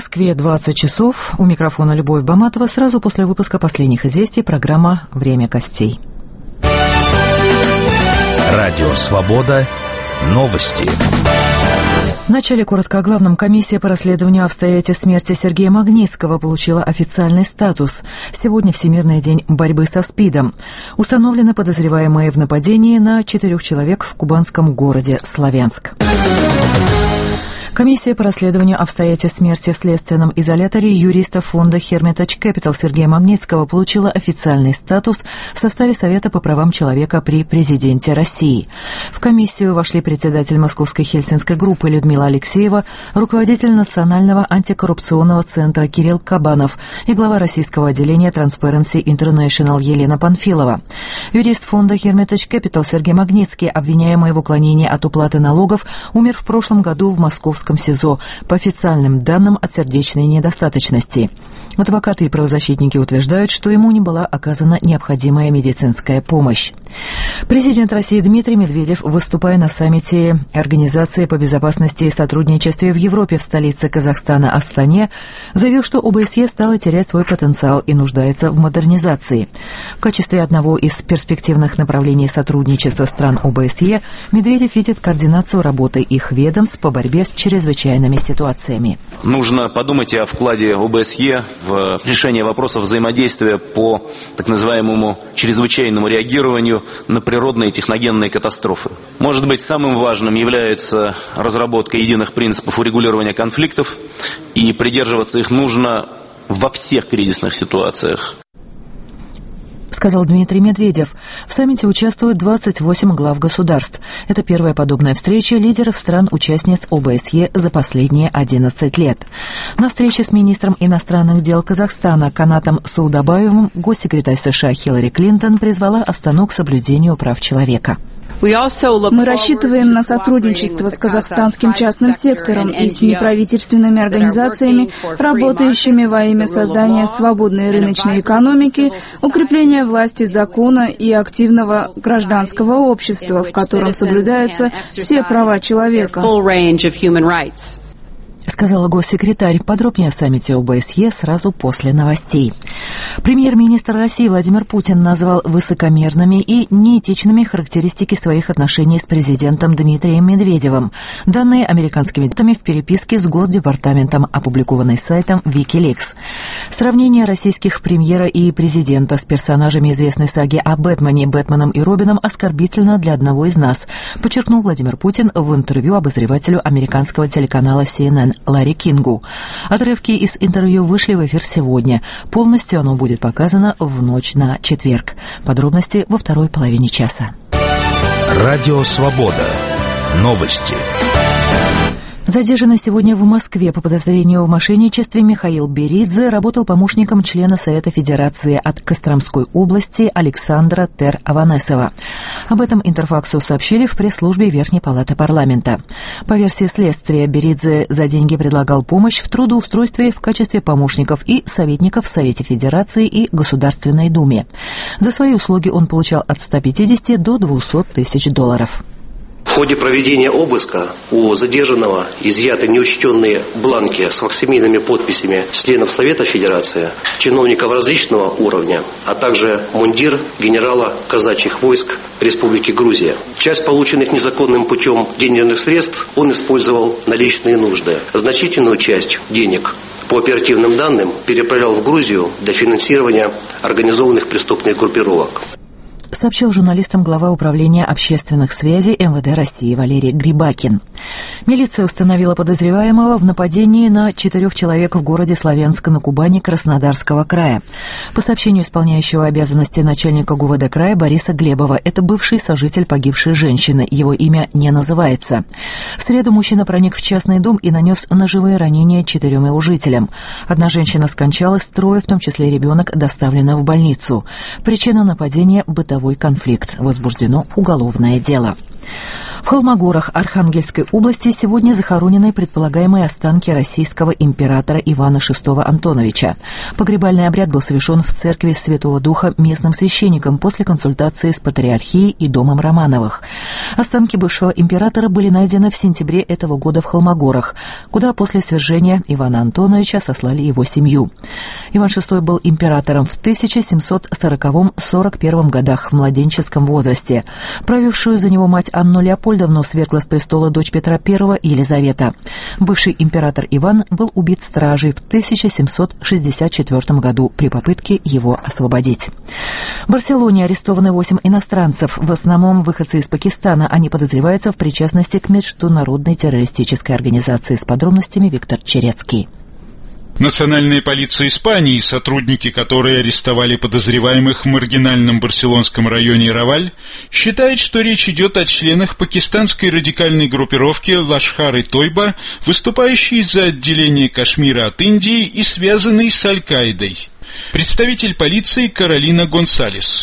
Москве 20 часов. У микрофона Любовь Баматова. Сразу после выпуска последних известий программа «Время костей». Радио «Свобода». Новости. Вначале коротко о главном. Комиссия по расследованию обстоятельств смерти Сергея Магнитского получила официальный статус. Сегодня Всемирный день борьбы со СПИДом. Установлены подозреваемые в нападении на 4 человек в кубанском городе Славянск. Комиссия по расследованию обстоятельств смерти в следственном изоляторе юриста фонда Hermitage Capital Сергея Магнитского получила официальный статус в составе Совета по правам человека при президенте России. В комиссию вошли председатель Московской Хельсинской группы Людмила Алексеева, руководитель Национального антикоррупционного центра Кирилл Кабанов и глава российского отделения Transparency International Елена Панфилова. Юрист фонда Hermitage Capital Сергей Магнитский, обвиняемый в уклонении от уплаты налогов, умер в прошлом году в Московском СИЗО, по официальным данным, от сердечной недостаточности. Адвокаты и правозащитники утверждают, что ему не была оказана необходимая медицинская помощь. Президент России Дмитрий Медведев, выступая на саммите Организации по безопасности и сотрудничеству в Европе в столице Казахстана Астане, заявил, что ОБСЕ стала терять свой потенциал и нуждается в модернизации. В качестве одного из перспективных направлений сотрудничества стран ОБСЕ Медведев видит координацию работы их ведомств по борьбе с чрезвычайными ситуациями. Нужно подумать и о вкладе ОБСЕ в решение вопросов взаимодействия по так называемому чрезвычайному реагированию на природные и техногенные катастрофы. Может быть, самым важным является разработка единых принципов урегулирования конфликтов, и придерживаться их нужно во всех кризисных ситуациях, сказал Дмитрий Медведев. В саммите участвуют 28 глав государств. Это первая подобная встреча лидеров стран-участниц ОБСЕ за последние 11 лет. На встрече с министром иностранных дел Казахстана Канатом Саудабаевым госсекретарь США Хиллари Клинтон призвала Астану к соблюдению прав человека. Мы рассчитываем на сотрудничество с казахстанским частным сектором и с неправительственными организациями, работающими во имя создания свободной рыночной экономики, укрепления власти закона и активного гражданского общества, в котором соблюдаются все права человека, сказала госсекретарь. Подробнее о саммите ОБСЕ сразу после новостей. Премьер-министр России Владимир Путин назвал высокомерными и неэтичными характеристики своих отношений с президентом Дмитрием Медведевым, данные американскими в переписке с Госдепартаментом, опубликованной сайтом Wikileaks. Сравнение российских премьера и президента с персонажами известной саги о Бэтмене, Бэтменом и Робином оскорбительно для одного из нас, подчеркнул Владимир Путин в интервью обозревателю американского телеканала CNN Ларри Кингу. Отрывки из интервью вышли в эфир сегодня. Полностью оно будет показано в ночь на четверг. Подробности во второй половине часа. Радио «Свобода». Новости. Задержанный сегодня в Москве по подозрению в мошенничестве Михаил Беридзе работал помощником члена Совета Федерации от Костромской области Александра Тер-Аванесова. Об этом Интерфаксу сообщили в пресс-службе Верхней палаты парламента. По версии следствия, Беридзе за деньги предлагал помощь в трудоустройстве в качестве помощников и советников в Совете Федерации и Государственной Думе. За свои услуги он получал от 150 до 200 тысяч долларов. В ходе проведения обыска у задержанного изъяты неучтенные бланки с факсимильными подписями членов Совета Федерации, чиновников различного уровня, а также мундир генерала казачьих войск Республики Грузия. Часть полученных незаконным путем денежных средств он использовал на личные нужды. Значительную часть денег, по оперативным данным, переправлял в Грузию для финансирования организованных преступных группировок, сообщил журналистам глава управления общественных связей МВД России Валерий Грибакин. Милиция установила подозреваемого в нападении на 4 человек в городе Славянск на Кубани Краснодарского края. По сообщению исполняющего обязанности начальника ГУВД края Бориса Глебова, это бывший сожитель погибшей женщины, его имя не называется. В среду мужчина проник в частный дом и нанес ножевые ранения 4 его жителям. Одна женщина скончалась, 3, в том числе ребенок, доставлены в больницу. Причина нападения – бытовой конфликт. Возбуждено уголовное дело. В Холмогорах Архангельской области сегодня захоронены предполагаемые останки российского императора Ивана VI Антоновича. Погребальный обряд был совершен в церкви Святого Духа местным священником после консультации с патриархией и домом Романовых. Останки бывшего императора были найдены в сентябре этого года в Холмогорах, куда после свержения Ивана Антоновича сослали его семью. Иван VI был императором в 1740-41 годах в младенческом возрасте. Правившую за него мать Анну Леопольдовну свергла с престола дочь Петра I Елизавета. Бывший император Иван был убит стражей в 1764 году при попытке его освободить. В Барселоне арестованы 8 иностранцев, в основном выходцы из Пакистана. Они подозреваются в причастности к международной террористической организации. С подробностями Виктор Черецкий. Национальная полиция Испании, сотрудники которой арестовали подозреваемых в маргинальном барселонском районе Раваль, считает, что речь идет о членах пакистанской радикальной группировки Лашкар-и-Тойба, выступающей за отделение Кашмира от Индии и связанной с Аль-Каидой. Представитель полиции Каролина Гонсалес.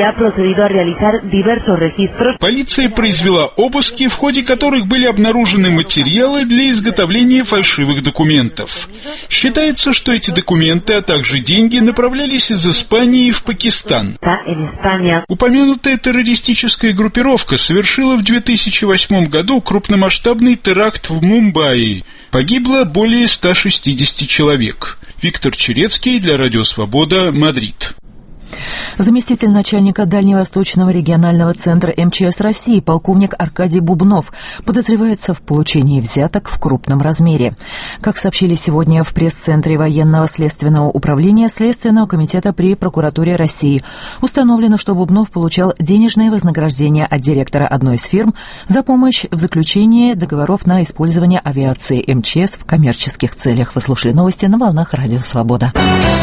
Полиция произвела обыски, в ходе которых были обнаружены материалы для изготовления фальшивых документов. Считается, что эти документы, а также деньги направлялись из Испании в Пакистан. Упомянутая террористическая группировка совершила в 2008 году крупномасштабный теракт в Мумбаи. Погибло более 160 человек. Виктор Черецкий для Радио Свобода, Мадрид. Заместитель начальника Дальневосточного регионального центра МЧС России полковник Аркадий Бубнов подозревается в получении взяток в крупном размере. Как сообщили сегодня в пресс-центре военного следственного управления Следственного комитета при прокуратуре России, установлено, что Бубнов получал денежное вознаграждение от директора одной из фирм за помощь в заключении договоров на использование авиации МЧС в коммерческих целях. Вы слушали новости на волнах Радио Свобода.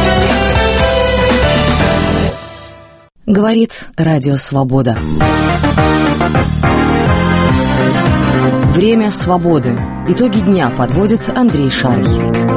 Говорит Радио Свобода. Время свободы. Итоги дня подводит Андрей Шарий.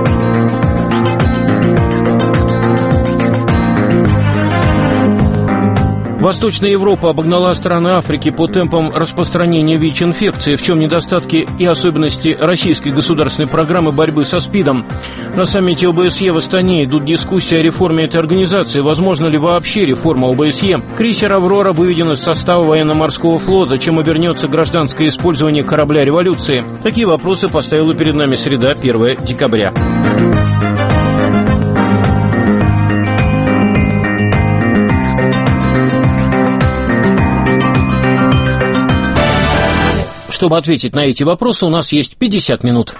Восточная Европа обогнала страны Африки по темпам распространения ВИЧ-инфекции, в чем недостатки и особенности российской государственной программы борьбы со СПИДом. На саммите ОБСЕ в Астане идут дискуссии о реформе этой организации. Возможно ли вообще реформа ОБСЕ? Крейсер «Аврора» выведен из состава военно-морского флота, чем обернется гражданское использование корабля революции. Такие вопросы поставила перед нами среда, 1 декабря. Чтобы ответить на эти вопросы, у нас есть 50 минут.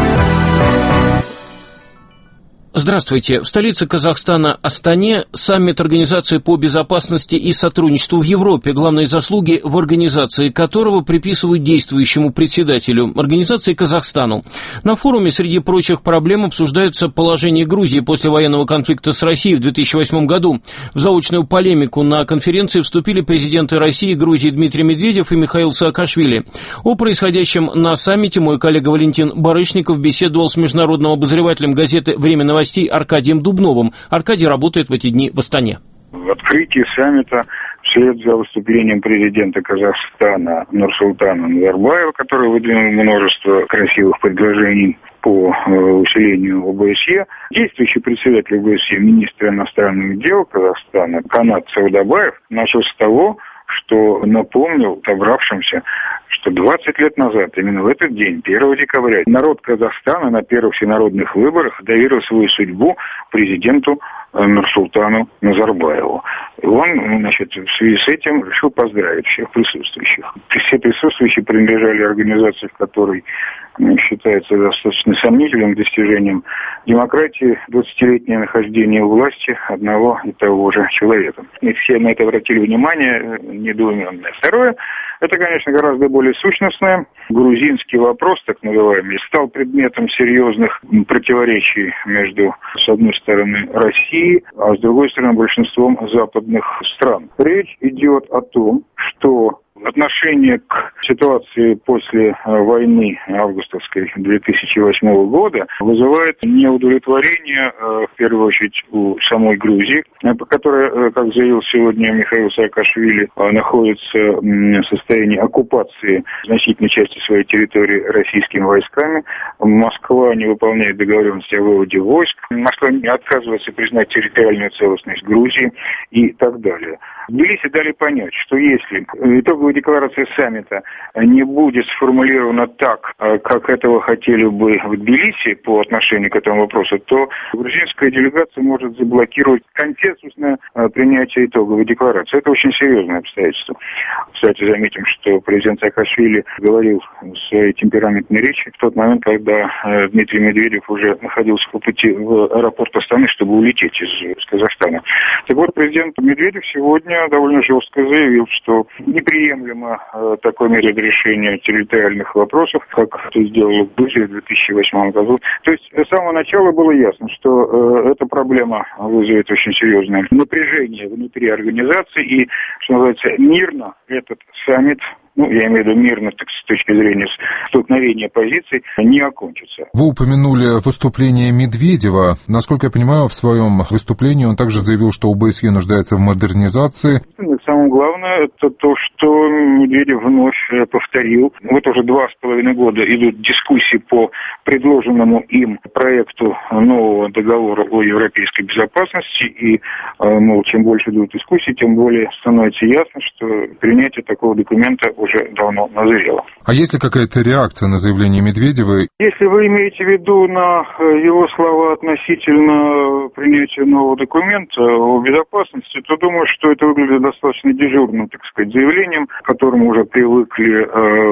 Здравствуйте. В столице Казахстана Астане саммит Организации по безопасности и сотрудничеству в Европе, главные заслуги в организации которого приписывают действующему председателю организации Казахстану. На форуме среди прочих проблем обсуждаются положение Грузии после военного конфликта с Россией в 2008 году. В заочную полемику на конференции вступили президенты России и Грузии Дмитрий Медведев и Михаил Саакашвили. О происходящем на саммите мой коллега Валентин Барышников беседовал с международным обозревателем газеты «Время новостей» Аркадием Дубновым. Аркадий работает в эти дни в Астане. В открытии саммита, вслед за выступлением президента Казахстана Нурсултана Назарбаева, который выдвинул множество красивых предложений по усилению ОБСЕ, действующий председатель ОБСЕ, министр иностранных дел Казахстана Канат Саудабаев, начал с того, что напомнил собравшимся, что 20 лет назад, именно в этот день, 1 декабря, народ Казахстана на первых всенародных выборах доверил свою судьбу президенту Нурсултану Назарбаеву. И он, значит, в связи с этим решил поздравить всех присутствующих. Все присутствующие принадлежали организации, в которой считается достаточно сомнительным достижением демократии 20-летнее нахождение у власти одного и того же человека. И все на это обратили внимание, недоуменное. Второе, это, конечно, гораздо более сущностное. Грузинский вопрос, так называемый, стал предметом серьезных противоречий между, с одной стороны, Россией, а с другой стороны, большинством западных стран. Речь идет о том, что отношение к ситуации после войны августовской 2008 года вызывает неудовлетворение, в первую очередь, у самой Грузии, которая, как заявил сегодня Михаил Саакашвили, находится в состоянии оккупации значительной части своей территории российскими войсками. Москва не выполняет договоренности о выводе войск. Москва не отказывается признать территориальную целостность Грузии и так далее. В Тбилиси дали понять, что если итоговая декларация саммита не будет сформулирована так, как этого хотели бы в Тбилиси по отношению к этому вопросу, то грузинская делегация может заблокировать консенсусное принятие итоговой декларации. Это очень серьезное обстоятельство. Кстати, заметим, что президент Саакашвили говорил в своей темпераментной речи в тот момент, когда Дмитрий Медведев уже находился по пути в аэропорт Астаны, чтобы улететь из Казахстана. Так вот, президент Медведев сегодня довольно жестко заявил, что неприемлемо такой метод решения территориальных вопросов, как это сделали в Грузии в 2008 году. То есть с самого начала было ясно, что эта проблема вызовет очень серьезное напряжение внутри организации и, что называется, мирно этот саммит, я имею в виду мирно, так, с точки зрения столкновения позиций, не окончится. Вы упомянули выступление Медведева. Насколько я понимаю, в своем выступлении он также заявил, что ОБСЕ нуждается в модернизации. Самое главное, это то, что Медведев вновь повторил. Вот уже 2,5 года идут дискуссии по предложенному им проекту нового договора о европейской безопасности. И, чем больше идут дискуссии, тем более становится ясно, что принятие такого документа уже давно назрело. А есть ли какая-то реакция на заявление Медведева? Если вы имеете в виду на его слова относительно принятия нового документа о безопасности, то думаю, что это выглядит достаточно дежурным, так сказать, заявлением, к которому уже привыкли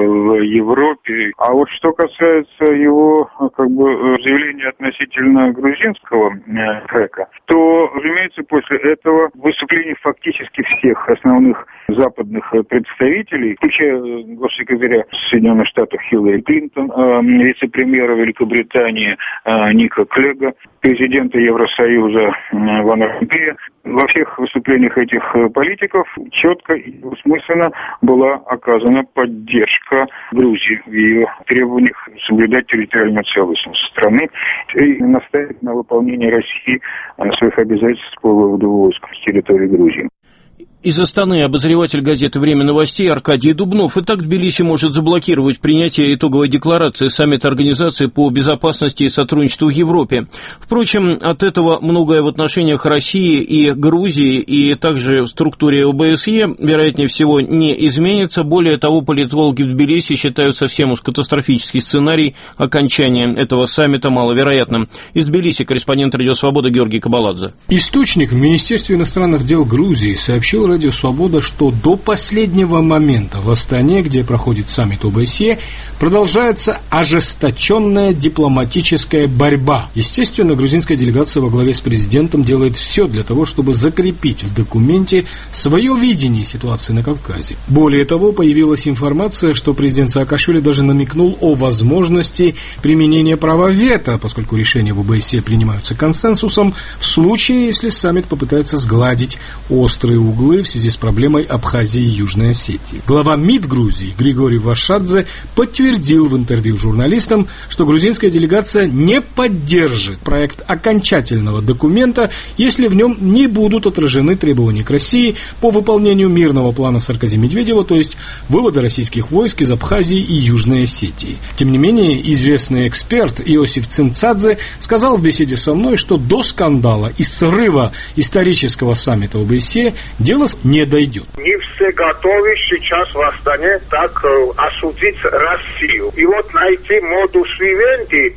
в Европе. А вот что касается его заявления относительно грузинского трека, то, разумеется, после этого выступлений фактически всех основных западных представителей, включая госсекретаря Соединенных Штатов Хиллари Клинтон, вице-премьера Великобритании Ника Клега, президента Евросоюза Ван Ромпея, во всех выступлениях этих политиков четко и двусмысленно была оказана поддержка Грузии в ее требованиях соблюдать территориальную целостность страны и настоять на выполнении России своих обязательств по выводу войск с территории Грузии. Из Астаны обозреватель газеты «Время новостей» Аркадий Дубнов. Итак, Тбилиси может заблокировать принятие итоговой декларации саммита Организации по безопасности и сотрудничеству в Европе. Впрочем, от этого многое в отношениях России и Грузии и также в структуре ОБСЕ, вероятнее всего, не изменится. Более того, политологи в Тбилиси считают совсем уж катастрофический сценарий окончания этого саммита маловероятным. Из Тбилиси корреспондент «Радио Свобода» Георгий Кабаладзе. Источник в Министерстве иностранных дел Грузии сообщил «Радио Свобода», что до последнего момента в Астане, где проходит саммит ОБСЕ, продолжается ожесточенная дипломатическая борьба. Естественно, грузинская делегация во главе с президентом делает все для того, чтобы закрепить в документе свое видение ситуации на Кавказе. Более того, появилась информация, что президент Саакашвили даже намекнул о возможности применения права вето, поскольку решения в ОБСЕ принимаются консенсусом, в случае, если саммит попытается сгладить острые углы в связи с проблемой Абхазии и Южной Осетии. Глава МИД Грузии Григорий Вашадзе подтвердил в интервью журналистам, что грузинская делегация не поддержит проект окончательного документа, если в нем не будут отражены требования к России по выполнению мирного плана Саркози-Медведева, то есть вывода российских войск из Абхазии и Южной Осетии. Тем не менее, известный эксперт Иосиф Цинцадзе сказал в беседе со мной, что до скандала и срыва исторического саммита ОБСЕ дело не дойдет. Не все готовы сейчас в Астане так осудить Россию. И вот найти модус вивенди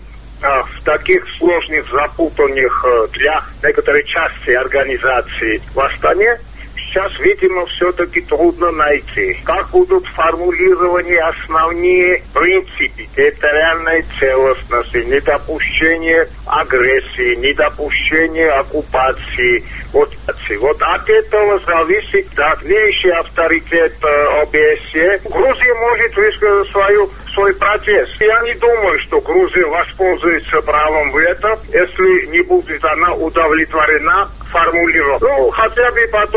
в таких сложных, запутанных для некоторой части организации в Астане сейчас, видимо, все-таки трудно найти. Как будут формулированы основные принципы территориальной целостности, недопущение агрессии, недопущение оккупации. Вот от этого зависит дальнейший авторитет ОБСЕ. Грузия может высказать свой протест. Я не думаю, что Грузия воспользуется правом вето, если не будет она удовлетворена формулировкой. Хотя бы по той простой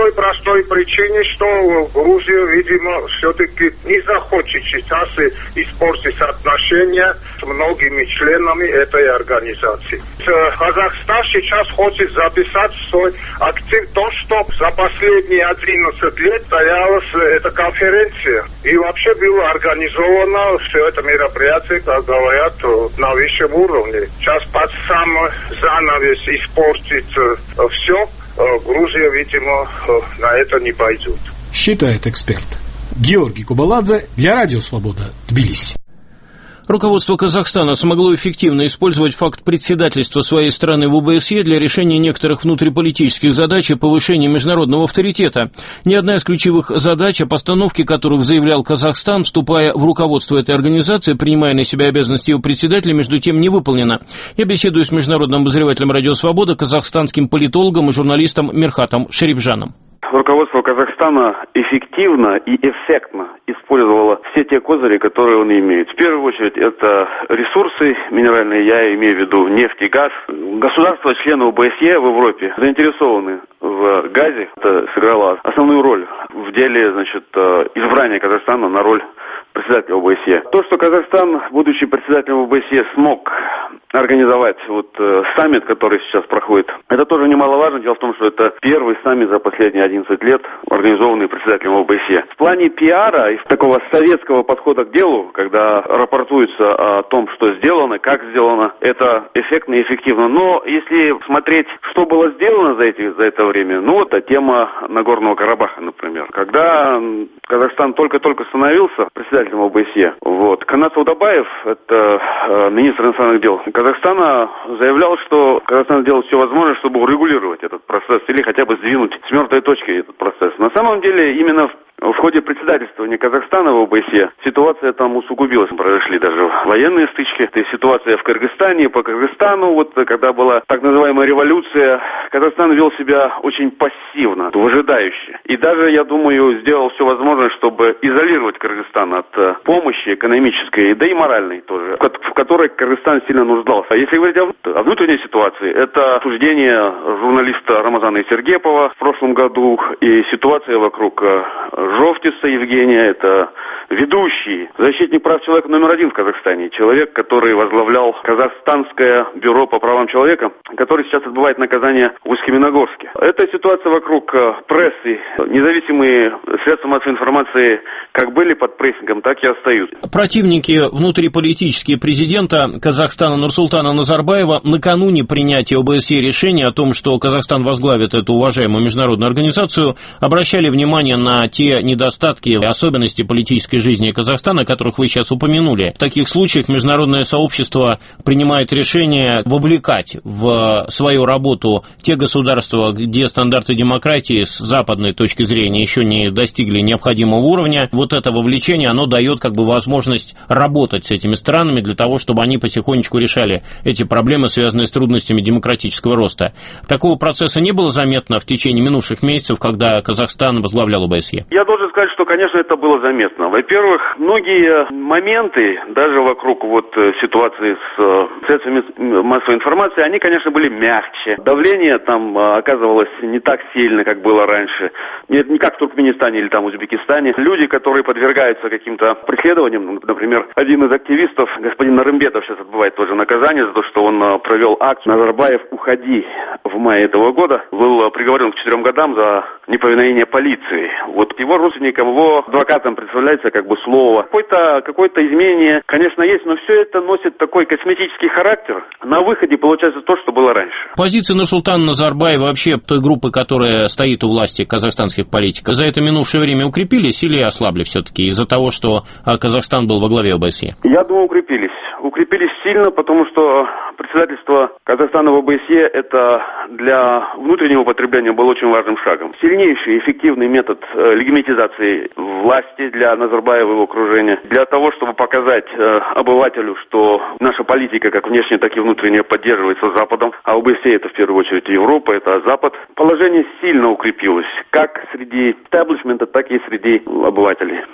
той причине, что Грузия, видимо, все-таки не захочет сейчас испортить отношения с многими членами этой организации. Казахстан сейчас хочет записать в свой актив то, что за последние 11 лет состоялась эта конференция. И вообще было организовано все это мероприятие, как говорят, на высшем уровне. Сейчас под сам занавес испортит все. Грузия, видимо, на это не пойдет. Считает эксперт. Георгий Кубаладзе для Радио Свобода, Тбилиси. Руководство Казахстана смогло эффективно использовать факт председательства своей страны в ОБСЕ для решения некоторых внутриполитических задач и повышения международного авторитета. Ни одна из ключевых задач, о постановке которых заявлял Казахстан, вступая в руководство этой организации, принимая на себя обязанности ее председателя, между тем не выполнена. Я беседую с международным обозревателем Радио Свобода, казахстанским политологом и журналистом Мирхатом Шарипжаном. Руководство Казахстана эффективно и эффектно использовало все те козыри, которые он имеет. В первую очередь, это ресурсы минеральные, я имею в виду нефть и газ. Государства, члены ОБСЕ в Европе, заинтересованы в газе. Это сыграло основную роль в деле, избрания Казахстана на роль председателя ОБСЕ. То, что Казахстан, будучи председателем ОБСЕ, смог организовать саммит, который сейчас проходит, это тоже немаловажно. Дело в том, что это первый саммит за последние 11 лет, организованный председателем ОБСЕ. В плане пиара и такого советского подхода к делу, когда рапортуется о том, что сделано, как сделано, это эффектно и эффективно. Но если смотреть, что было сделано за это время, это тема Нагорного Карабаха, например. Когда Казахстан только-только становился председателем ОБСЕ, Канат Саудабаев, это министр иностранных дел Казахстана, заявлял, что Казахстан делает все возможное, чтобы урегулировать этот процесс или хотя бы сдвинуть с мертвой точки этот процесс. На самом деле, именно в ходе председательствования Казахстана в ОБСЕ ситуация там усугубилась. Произошли даже военные стычки. Это ситуация в Кыргызстане, по Кыргызстану. Когда была так называемая революция, Казахстан вел себя очень пассивно, выжидающе. И даже, я думаю, сделал все возможное, чтобы изолировать Кыргызстан от помощи экономической, да и моральной тоже, в которой Кыргызстан сильно нуждался. Если говорить о внутренней ситуации, это суждение журналиста Рамазана Сергепова в прошлом году и ситуация вокруг Жовтиса Евгения, это ведущий защитник прав человека номер 1 в Казахстане, человек, который возглавлял Казахстанское бюро по правам человека, который сейчас отбывает наказание в Усть-Каменогорске. Эта ситуация вокруг прессы, независимые средства массовой информации как были под прессингом, так и остаются. Противники внутриполитические президента Казахстана Нурсултана Назарбаева накануне принятия ОБСЕ решения о том, что Казахстан возглавит эту уважаемую международную организацию, обращали внимание на те недостатки и особенности политической жизни Казахстана, которых вы сейчас упомянули. В таких случаях международное сообщество принимает решение вовлекать в свою работу те государства, где стандарты демократии с западной точки зрения еще не достигли необходимого уровня. Это вовлечение, оно дает возможность работать с этими странами для того, чтобы они потихонечку решали эти проблемы, связанные с трудностями демократического роста. Такого процесса не было заметно в течение минувших месяцев, когда Казахстан возглавлял ОБСЕ? Я должен сказать, что, конечно, это было заметно. Во-первых, многие моменты, даже вокруг ситуации с средствами массовой информации, они, конечно, были мягче. Давление там оказывалось не так сильно, как было раньше. Не как в Туркменистане или Узбекистане. Люди, которые подвергаются каким-то преследованиям, например, один из активистов, господин Нарымбетов, сейчас отбывает тоже наказание за то, что он провел акцию «Назарбаев, уходи» в мае этого года, был приговорен к 4 годам за неповиновение полиции. Его родственникам, его адвокатам представляется слово. Какое-то изменение, конечно, есть, но все это носит такой косметический характер. На выходе получается то, что было раньше. Позиции Нурсултана Назарбаева, вообще той группы, которая стоит у власти казахстанских политиков, за это минувшее время укрепились или ослабли все-таки из-за того, что Казахстан был во главе ОБСЕ? Я думаю, укрепились. Укрепились сильно, потому что председательство Казахстана в ОБСЕ это для внутреннего потребления было очень важным шагом. Сильнейший эффективный метод легитимизации власти для Назарбаева и его окружения, для того, чтобы показать обывателю, что наша политика, как внешняя, так и внутренняя, поддерживается Западом, а ОБСЕ это в первую очередь Европа, это Запад. Положение сильно укрепилось, как среди истеблишмента, так и среди обывателей.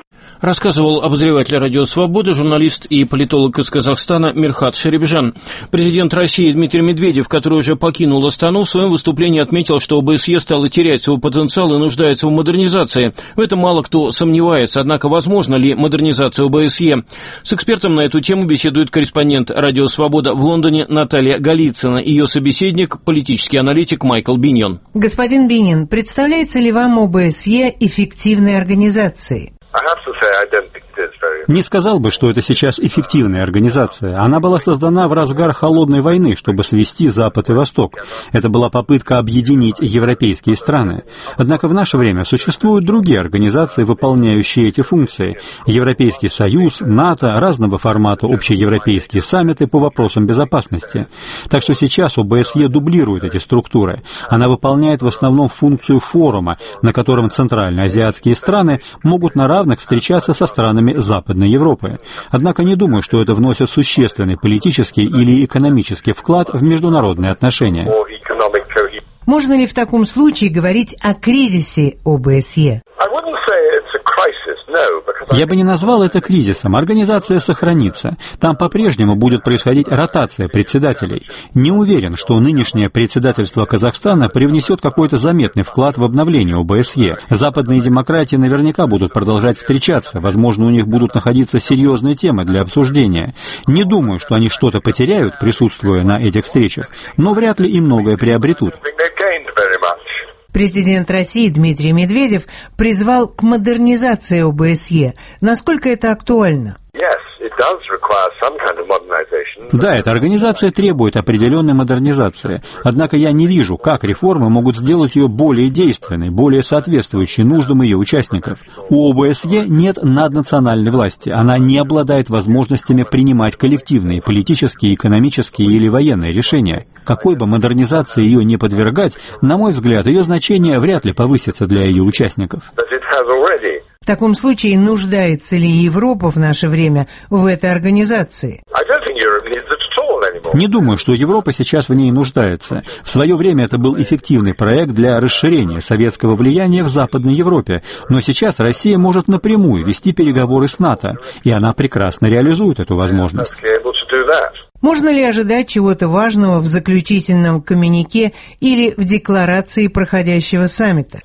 Рассказывал обозреватель «Радио Свобода», журналист и политолог из Казахстана Мирхат Шарибжан. Президент России Дмитрий Медведев, который уже покинул Астану, в своем выступлении отметил, что ОБСЕ стало терять свой потенциал и нуждается в модернизации. В этом мало кто сомневается, однако возможно ли модернизация ОБСЕ? С экспертом на эту тему беседует корреспондент «Радио Свобода» в Лондоне Наталья Голицына, ее собеседник, политический аналитик Майкл Биньон. Господин Биньон, представляется ли вам ОБСЕ эффективной организацией? Не сказал бы, что это сейчас эффективная организация. Она была создана в разгар холодной войны, чтобы свести Запад и Восток. Это была попытка объединить европейские страны. Однако в наше время существуют другие организации, выполняющие эти функции. Европейский Союз, НАТО, разного формата общеевропейские саммиты по вопросам безопасности. Так что сейчас ОБСЕ дублирует эти структуры. Она выполняет в основном функцию форума, на котором центральноазиатские страны могут на равных встречаться со странами Западной Европы. Однако не думаю, что это вносит существенный политический или экономический вклад в международные отношения. Можно ли в таком случае говорить о кризисе ОБСЕ? Я бы не назвал это кризисом. Организация сохранится. Там по-прежнему будет происходить ротация председателей. Не уверен, что нынешнее председательство Казахстана привнесет какой-то заметный вклад в обновление ОБСЕ. Западные демократии наверняка будут продолжать встречаться. Возможно, у них будут находиться серьезные темы для обсуждения. Не думаю, что они что-то потеряют, присутствуя на этих встречах, но вряд ли и многое приобретут. Президент России Дмитрий Медведев призвал к модернизации ОБСЕ. Насколько это актуально? Да, эта организация требует определенной модернизации. Однако я не вижу, как реформы могут сделать ее более действенной, более соответствующей нуждам ее участников. У ОБСЕ нет наднациональной власти. Она не обладает возможностями принимать коллективные политические, экономические или военные решения. Какой бы модернизации ее не подвергать, на мой взгляд, ее значение вряд ли повысится для ее участников. В таком случае, нуждается ли Европа в наше время в этой организации? Не думаю, что Европа сейчас в ней нуждается. В свое время это был эффективный проект для расширения советского влияния в Западной Европе, но сейчас Россия может напрямую вести переговоры с НАТО, и она прекрасно реализует эту возможность. Можно ли ожидать чего-то важного в заключительном коммюнике или в декларации проходящего саммита?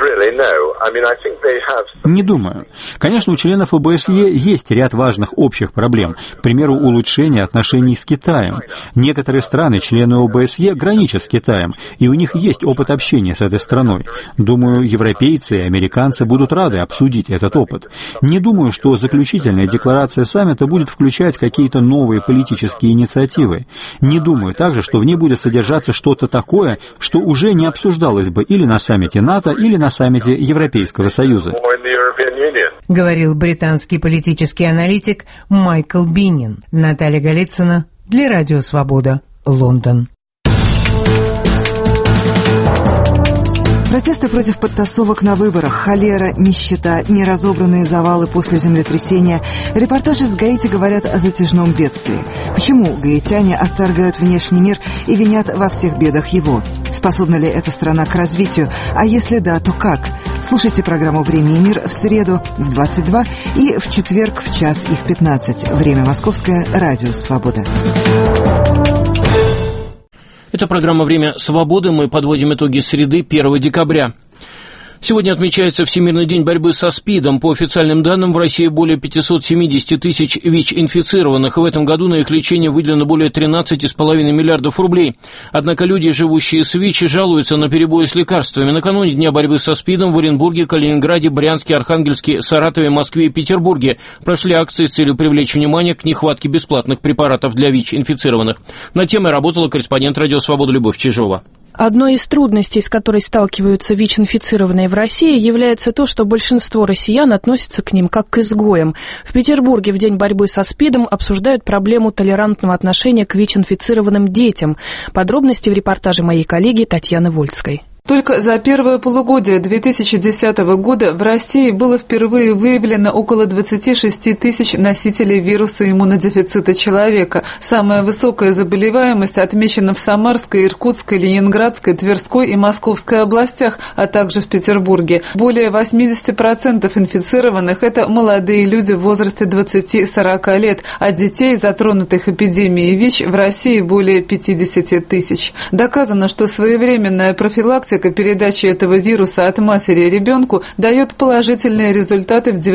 Не думаю. Конечно, у членов ОБСЕ есть ряд важных общих проблем. К примеру, улучшение отношений с Китаем. Некоторые страны, члены ОБСЕ, граничат с Китаем, и у них есть опыт общения с этой страной. Думаю, европейцы и американцы будут рады обсудить этот опыт. Не думаю, что заключительная декларация саммита будет включать какие-то новые политические инициативы. Не думаю также, что в ней будет содержаться что-то такое, что уже не обсуждалось бы или на саммите НАТО, или на саммите Европейского Союза. Говорил британский политический аналитик Майкл Биньон. Наталья Голицына для Радио Свобода, Лондон. Протесты против подтасовок на выборах, холера, нищета, неразобранные завалы после землетрясения. Репортажи с Гаити говорят о затяжном бедствии. Почему гаитяне отторгают внешний мир и винят во всех бедах его? Способна ли эта страна к развитию? А если да, то как? Слушайте программу «Время и мир» в среду в 22 и в четверг в час и в 15. Время московское. Радио Свобода. Это программа «Время свободы». Мы подводим итоги среды 1 декабря. Сегодня отмечается Всемирный день борьбы со СПИДом. По официальным данным, в России более 570 тысяч ВИЧ-инфицированных. В этом году на их лечение выделено более 13,5 миллиардов рублей. Однако люди, живущие с ВИЧ, жалуются на перебои с лекарствами. Накануне Дня борьбы со СПИДом в Оренбурге, Калининграде, Брянске, Архангельске, Саратове, Москве и Петербурге прошли акции с целью привлечь внимание к нехватке бесплатных препаратов для ВИЧ-инфицированных. Над темой работала корреспондент «Радио Свобода» Любовь Чижова. Одной из трудностей, с которой сталкиваются ВИЧ-инфицированные в России, является то, что большинство россиян относятся к ним как к изгоям. В Петербурге в день борьбы со СПИДом обсуждают проблему толерантного отношения к ВИЧ-инфицированным детям. Подробности в репортаже моей коллеги Татьяны Вольской. Только за первое полугодие 2010 года в России было впервые выявлено около 26 тысяч носителей вируса иммунодефицита человека. Самая высокая заболеваемость отмечена в Самарской, Иркутской, Ленинградской, Тверской и Московской областях, а также в Петербурге. Более 80% инфицированных – это молодые люди в возрасте 20-40 лет, а детей, затронутых эпидемией ВИЧ, в России более 50 тысяч. Доказано, что своевременная профилактика передачи этого вируса от матери ребенку дает положительные результаты в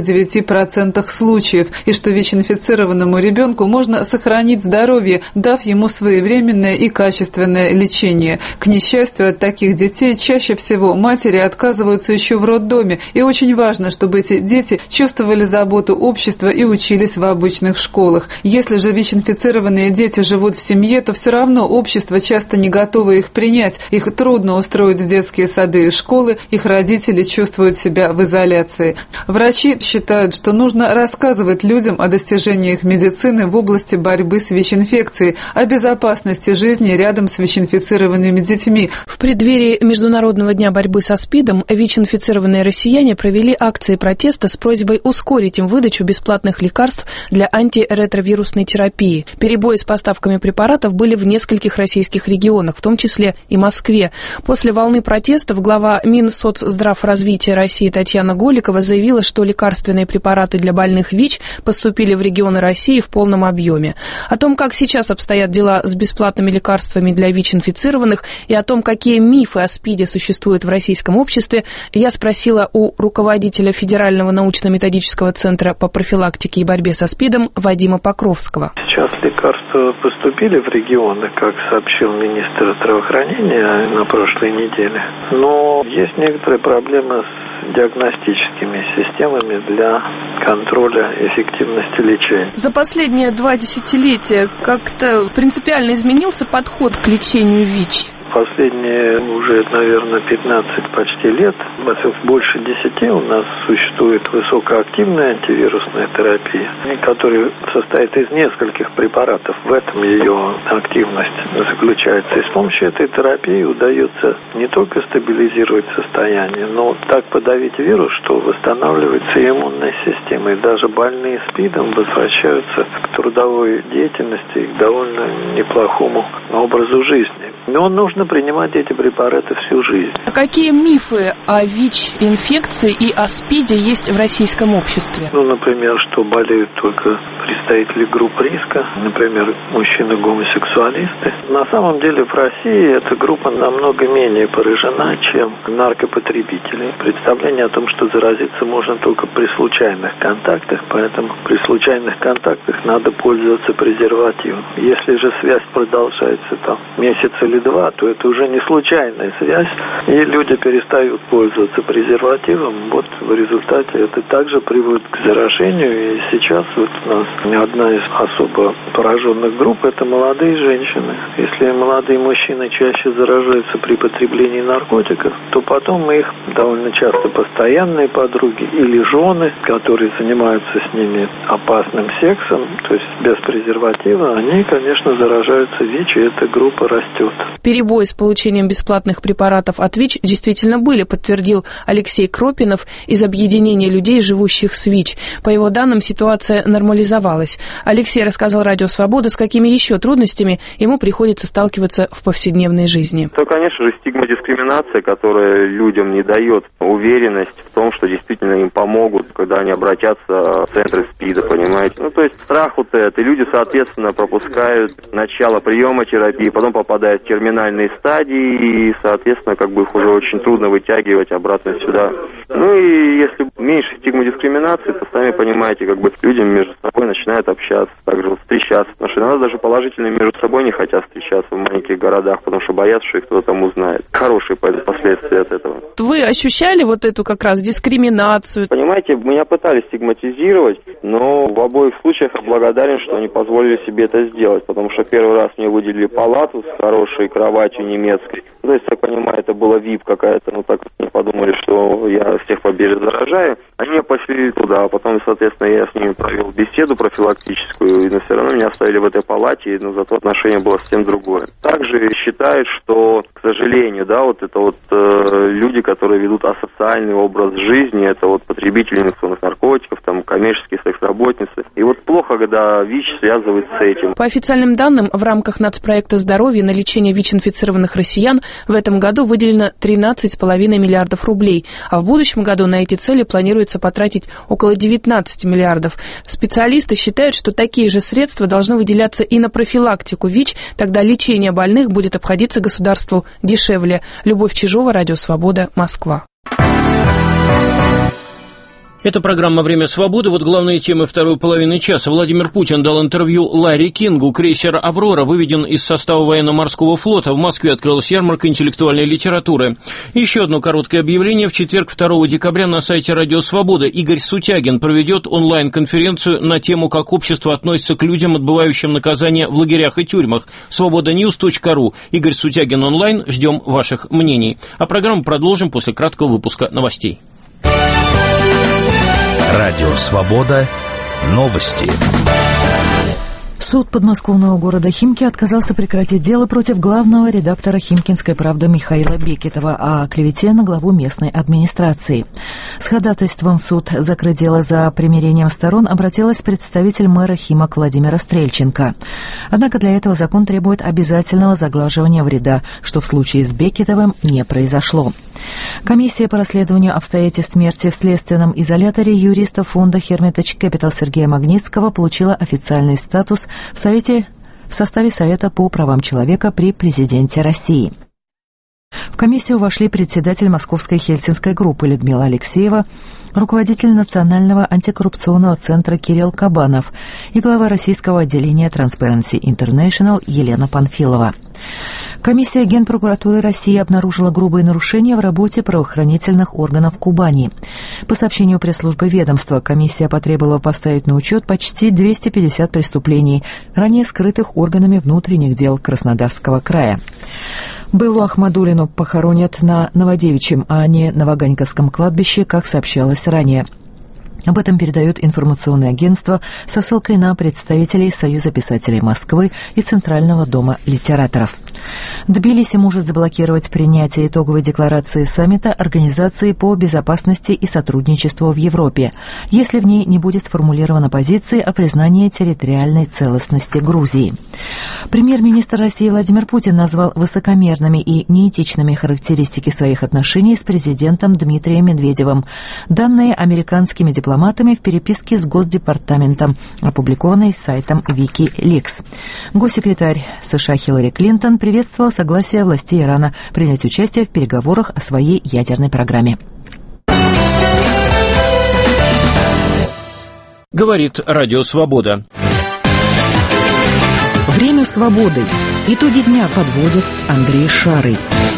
99% случаев, и что ВИЧ-инфицированному ребенку можно сохранить здоровье, дав ему своевременное и качественное лечение. К несчастью, от таких детей чаще всего матери отказываются еще в роддоме, и очень важно, чтобы эти дети чувствовали заботу общества и учились в обычных школах. Если же ВИЧ-инфицированные дети живут в семье, то все равно общество часто не готово их принять, их трудно устроить в детские сады и школы, их родители чувствуют себя в изоляции. Врачи считают, что нужно рассказывать людям о достижениях медицины в области борьбы с ВИЧ-инфекцией, о безопасности жизни рядом с ВИЧ-инфицированными детьми. В преддверии Международного дня борьбы со СПИДом ВИЧ-инфицированные россияне провели акции протеста с просьбой ускорить им выдачу бесплатных лекарств для антиретровирусной терапии. Перебои с поставками препаратов были в нескольких российских регионах, в том числе и Москве. После волны протестов глава Минсоцздравразвития России Татьяна Голикова заявила, что лекарственные препараты для больных ВИЧ поступили в регионы России в полном объеме. О том, как сейчас обстоят дела с бесплатными лекарствами для ВИЧ-инфицированных и о том, какие мифы о СПИДе существуют в российском обществе, я спросила у руководителя Федерального научно-методического центра по профилактике и борьбе со СПИДом Вадима Покровского. Сейчас лекарства поступили в регионы, как сообщил министр здравоохранения на прошлой неделе. Но есть некоторые проблемы с диагностическими системами для контроля эффективности лечения. За последние 2 десятилетия как-то принципиально изменился подход к лечению ВИЧ? Последние уже, наверное, 15 почти лет, больше 10 у нас существует высокоактивная антивирусная терапия, которая состоит из нескольких препаратов. В этом ее активность заключается. И с помощью этой терапии удается не только стабилизировать состояние, но так подавить вирус, что восстанавливается иммунная система. И даже больные СПИДом возвращаются к трудовой деятельности и к довольно неплохому образу жизни. Но нужно принимать эти препараты всю жизнь. А какие мифы о ВИЧ-инфекции и о СПИДе есть в российском обществе? Например, что болеют только представители групп риска, например, мужчины-гомосексуалисты. На самом деле в России эта группа намного менее поражена, чем наркопотребители. Представление о том, что заразиться можно только при случайных контактах, поэтому при случайных контактах надо пользоваться презервативом. Если же связь продолжается месяц или 2, то это уже не случайная связь, и люди перестают пользоваться презервативом. Вот в результате это также приводит к заражению. И сейчас у нас одна из особо пораженных групп – это молодые женщины. Если молодые мужчины чаще заражаются при потреблении наркотиков, то потом их довольно часто постоянные подруги или жены, которые занимаются с ними опасным сексом, то есть без презерватива, они, конечно, заражаются ВИЧ, и эта группа растет. Перебои с получением бесплатных препаратов от ВИЧ действительно были, подтвердил Алексей Кропинов из объединения людей, живущих с ВИЧ. По его данным, ситуация нормализовалась. Алексей рассказал Радио Свобода, с какими еще трудностями ему приходится сталкиваться в повседневной жизни. То, конечно же, стигма-дискриминация, которая людям не дает уверенность в том, что действительно им помогут, когда они обратятся в центры СПИДа, понимаете? То есть страх вот этот, и люди, соответственно, пропускают начало приема терапии, потом попадают в терминальные стадии, и, соответственно, их уже очень трудно вытягивать обратно сюда. И если меньше стигма-дискриминации, то сами понимаете, люди между собой начинают общаться, также встречаться, потому что иногда даже положительно между собой не хотят встречаться в маленьких городах, потому что боятся, что их кто-то там узнает. Хорошие последствия от этого. Вы ощущали вот эту как раз дискриминацию? Понимаете, меня пытались стигматизировать, но в обоих случаях я благодарен, что они позволили себе это сделать, потому что первый раз мне выделили палату с хорошей хорошей кроватью немецкой. То есть, я понимаю, это была VIP какая-то, ну так они подумали, что я всех по берегу заражаю. Они меня пошли туда, а потом, соответственно, я с ними провел беседу профилактическую, но все равно меня оставили в этой палате, но зато отношение было совсем другое. Также считают, что, к сожалению, да, вот это вот люди, которые ведут асоциальный образ жизни, это вот потребители инъекционных наркотиков, там, коммерческие секс-работницы. И вот плохо, когда ВИЧ связывают с этим. По официальным данным, в рамках нацпроекта «Здоровье» на лечение ВИЧ-инфицированных россиян в этом году выделено 13,5 миллиардов рублей, а в будущем году на эти цели планируется потратить около 19 миллиардов. Специалисты считают, что такие же средства должны выделяться и на профилактику ВИЧ, тогда лечение больных будет обходиться государству дешевле. Любовь Чижова, Радио Свобода, Москва. Это программа «Время свободы». Вот главные темы второй половины часа. Владимир Путин дал интервью Ларри Кингу. Крейсер «Аврора» выведен из состава военно-морского флота. В Москве открылась ярмарка интеллектуальной литературы. Еще одно короткое объявление. В четверг, 2 декабря, на сайте «Радио Свобода» Игорь Сутягин проведет онлайн-конференцию на тему «Как общество относится к людям, отбывающим наказание в лагерях и тюрьмах». Свобоdanews.ru. Игорь Сутягин онлайн. Ждем ваших мнений. А программу продолжим после краткого выпуска новостей. Радио «Свобода». Новости. Суд подмосковного города Химки отказался прекратить дело против главного редактора «Химкинской правды» Михаила Бекетова о клевете на главу местной администрации. С ходатайством в суд закрыть дело за примирением сторон обратилась представитель мэра Химок Владимира Стрельченко. Однако для этого закон требует обязательного заглаживания вреда, что в случае с Бекетовым не произошло. Комиссия по расследованию обстоятельств смерти в следственном изоляторе юриста фонда Hermitage Capital Сергея Магнитского получила официальный статус в составе Совета по правам человека при президенте России. В комиссию вошли председатель Московской Хельсинской группы Людмила Алексеева, руководитель Национального антикоррупционного центра Кирилл Кабанов и глава российского отделения Transparency International Елена Панфилова. Комиссия Генпрокуратуры России обнаружила грубые нарушения в работе правоохранительных органов Кубани. По сообщению пресс-службы ведомства, комиссия потребовала поставить на учет почти 250 преступлений, ранее скрытых органами внутренних дел Краснодарского края. Беллу Ахмадуллину похоронят на Новодевичьем, а не на Ваганьковском кладбище, как сообщалось ранее. Об этом передают информационные агентства со ссылкой на представителей Союза писателей Москвы и Центрального дома литераторов. Тбилиси может заблокировать принятие итоговой декларации саммита Организации по безопасности и сотрудничеству в Европе, если в ней не будет сформулирована позиция о признании территориальной целостности Грузии. Премьер-министр России Владимир Путин назвал высокомерными и неэтичными характеристики своих отношений с президентом Дмитрием Медведевым, данные американскими дипломатами в переписке с Госдепартаментом, опубликованной сайтом WikiLeaks. Госсекретарь США Хиллари Клинтон приветствовала согласие властей Ирана принять участие в переговорах о своей ядерной программе. Говорит Радио Свобода. Время свободы. Итоги дня подводит Андрей Шарый.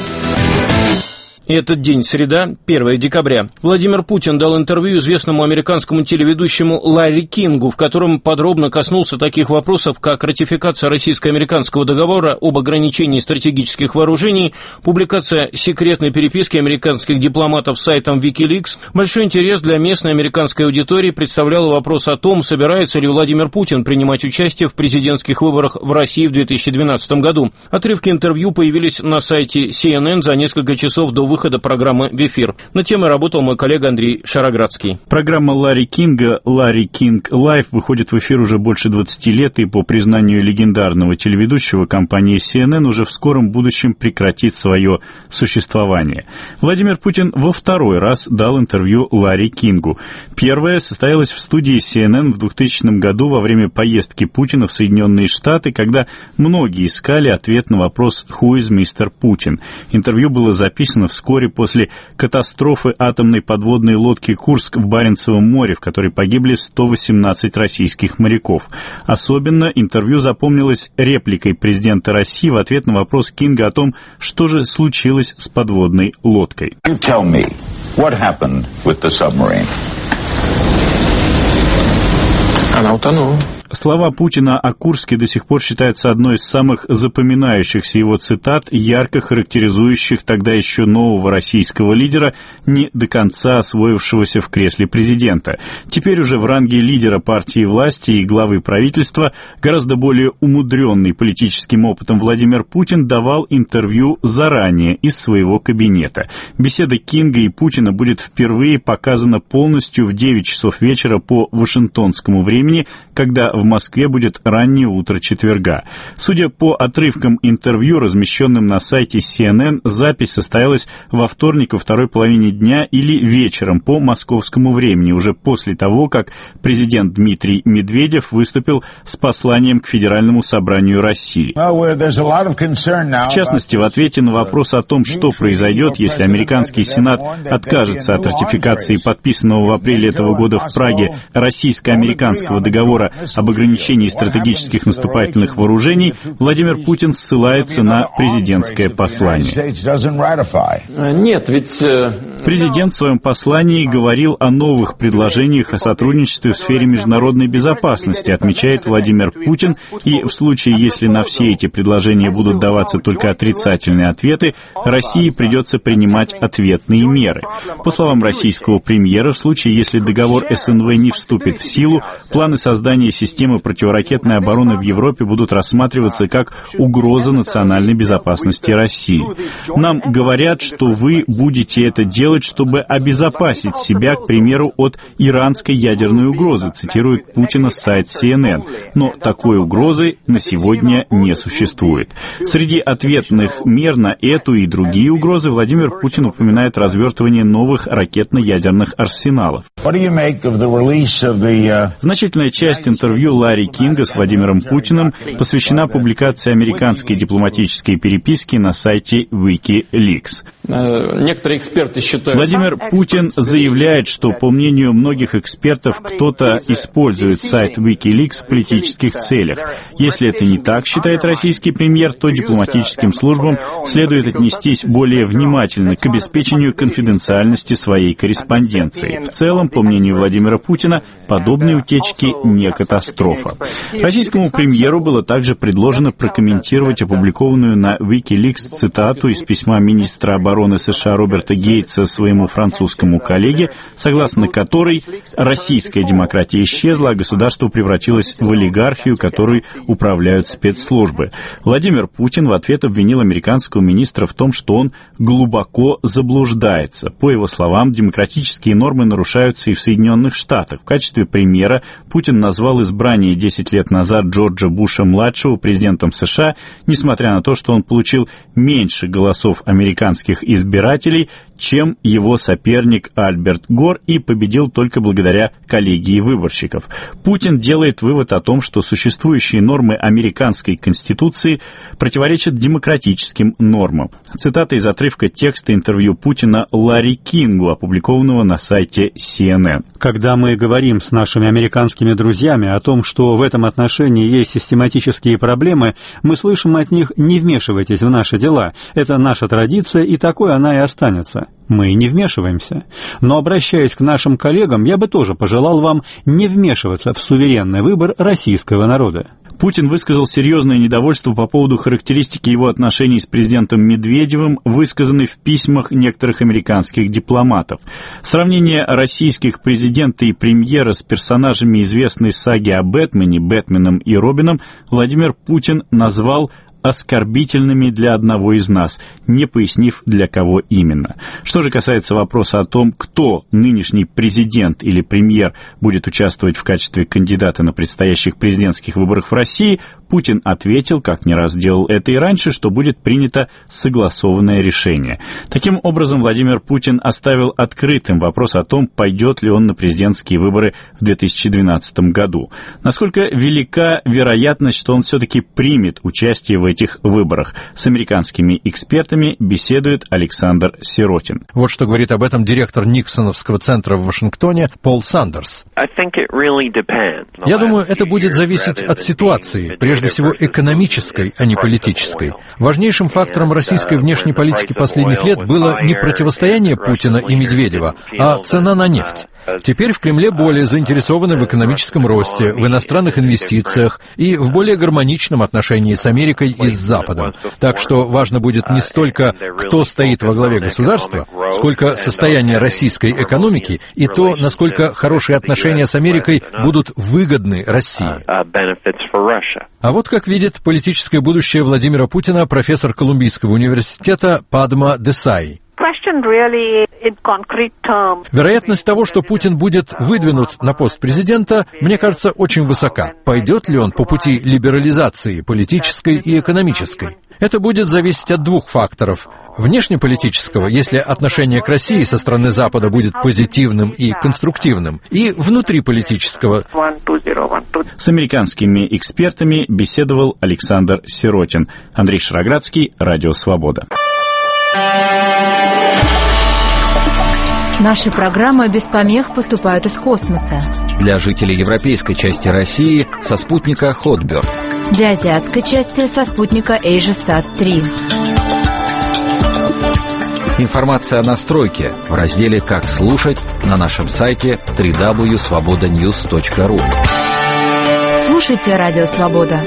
Этот день, среда, 1 декабря. Владимир Путин дал интервью известному американскому телеведущему Ларри Кингу, в котором подробно коснулся таких вопросов, как ратификация российско-американского договора об ограничении стратегических вооружений, публикация секретной переписки американских дипломатов с сайтом WikiLeaks. Большой интерес для местной американской аудитории представлял вопрос о том, собирается ли Владимир Путин принимать участие в президентских выборах в России в 2012 году. Отрывки интервью появились на сайте CNN за несколько часов до выхода программы в эфир. Над темой работал мой коллега Андрей Шароградский. Программа Ларри Кинга «Ларри Кинг Лайв» выходит в эфир уже больше 20 лет, и по признанию легендарного телеведущего компания CNN уже в скором будущем прекратит свое существование. Владимир Путин во второй раз дал интервью Ларри Кингу. Первое состоялось в студии CNN в 2000 году во время поездки Путина в Соединенные Штаты, когда многие искали ответ на вопрос «Who is Mr. Putin?». Интервью было записано вскоре после катастрофы атомной подводной лодки «Курск» в Баренцевом море, в которой погибли 118 российских моряков. Особенно интервью запомнилось репликой президента России в ответ на вопрос Кинга о том, что же случилось с подводной лодкой. Она утонула. Слова Путина о Курске до сих пор считаются одной из самых запоминающихся его цитат, ярко характеризующих тогда еще нового российского лидера, не до конца освоившегося в кресле президента. Теперь уже в ранге лидера партии власти и главы правительства гораздо более умудренный политическим опытом Владимир Путин давал интервью заранее из своего кабинета. Беседа Кинга и Путина будет впервые показана полностью в 9 часов вечера по вашингтонскому времени, когда в Москве будет раннее утро четверга. Судя по отрывкам интервью, размещенным на сайте CNN, запись состоялась во вторник во второй половине дня или вечером по московскому времени, уже после того, как президент Дмитрий Медведев выступил с посланием к Федеральному собранию России. В частности, в ответе на вопрос о том, что произойдет, если американский Сенат откажется от ратификации подписанного в апреле этого года в Праге российско-американского договора об ограничении стратегических наступательных вооружений, Владимир Путин ссылается на президентское послание. Нет, ведь... Президент в своем послании говорил о новых предложениях о сотрудничестве в сфере международной безопасности, отмечает Владимир Путин, и в случае, если на все эти предложения будут даваться только отрицательные ответы, России придется принимать ответные меры. По словам российского премьера, в случае, если договор СНВ не вступит в силу, планы создания системы противоракетной обороны в Европе будут рассматриваться как угроза национальной безопасности России. Нам говорят, что вы будете это делать, чтобы обезопасить себя, к примеру, от иранской ядерной угрозы, цитирует Путина сайт CNN. Но такой угрозы на сегодня не существует. Среди ответных мер на эту и другие угрозы Владимир Путин упоминает развертывание новых ракетно-ядерных арсеналов. Значительная часть интервью Ларри Кинга с Владимиром Путиным посвящена публикации американской дипломатической переписки на сайте WikiLeaks. Некоторые эксперты считают... Владимир Путин заявляет, что, по мнению многих экспертов, кто-то использует сайт WikiLeaks в политических целях. Если это не так, считает российский премьер, то дипломатическим службам следует отнестись более внимательно к обеспечению конфиденциальности своей корреспонденции. В целом, по мнению Владимира Путина, подобные утечки не катастрофа. Российскому премьеру было также предложено прокомментировать опубликованную на WikiLeaks цитату из письма министра обороны США Роберта Гейтса своему французскому коллеге, согласно которой российская демократия исчезла, а государство превратилось в олигархию, которой управляют спецслужбы. Владимир Путин в ответ обвинил американского министра в том, что он глубоко заблуждается. По его словам, демократические нормы нарушаются и в Соединенных Штатах. В качестве примера Путин назвал избрание 10 лет назад Джорджа Буша-младшего президентом США, несмотря на то, что он получил меньше голосов американских избирателей, чем его соперник Альберт Гор, и победил только благодаря коллегии выборщиков. Путин делает вывод о том, что существующие нормы американской Конституции противоречат демократическим нормам. Цитата из отрывка текста интервью Путина Ларри Кингу, опубликованного на сайте CNN. Когда мы говорим с нашими американскими друзьями о том, что в этом отношении есть систематические проблемы, мы слышим от них: не вмешивайтесь в наши дела, это наша традиция, и такой она и останется. Мы не вмешиваемся. Но, обращаясь к нашим коллегам, я бы тоже пожелал вам не вмешиваться в суверенный выбор российского народа. Путин высказал серьезное недовольство по поводу характеристики его отношений с президентом Медведевым, высказанной в письмах некоторых американских дипломатов. Сравнение российских президента и премьера с персонажами известной саги о Бэтмене, Бэтменом и Робином, Владимир Путин назвал оскорбительными для одного из нас, не пояснив, для кого именно. Что же касается вопроса о том, кто нынешний президент или премьер будет участвовать в качестве кандидата на предстоящих президентских выборах в России, Путин ответил, как не раз делал это и раньше, что будет принято согласованное решение. Таким образом, Владимир Путин оставил открытым вопрос о том, пойдет ли он на президентские выборы в 2012 году. Насколько велика вероятность, что он все-таки примет участие в этих выборах. С американскими экспертами беседует Александр Сиротин. Вот что говорит об этом директор Никсоновского центра в Вашингтоне Пол Сандерс. Я думаю, это будет зависеть от ситуации, прежде всего экономической, а не политической. Важнейшим фактором российской внешней политики последних лет было не противостояние Путина и Медведева, а цена на нефть. Теперь в Кремле более заинтересованы в экономическом росте, в иностранных инвестициях и в более гармоничном отношении с Америкой и с Западом. Так что важно будет не столько, кто стоит во главе государства, сколько состояние российской экономики и то, насколько хорошие отношения с Америкой будут выгодны России. А вот как видит политическое будущее Владимира Путина профессор Колумбийского университета Падма Десай. Вероятность того, что Путин будет выдвинут на пост президента, мне кажется, очень высока. Пойдет ли он по пути либерализации политической и экономической? Это будет зависеть от двух факторов. Внешнеполитического, если отношение к России со стороны Запада будет позитивным и конструктивным, и внутриполитического. С американскими экспертами беседовал Александр Сиротин. Андрей Шароградский, Радио Свобода. Наши программы без помех поступают из космоса. Для жителей европейской части России со спутника Hotbird. Для азиатской части со спутника AsiaSat-3. Информация о настройке в разделе «Как слушать» на нашем сайте www.svobodanews.ru. Слушайте Радио Свобода.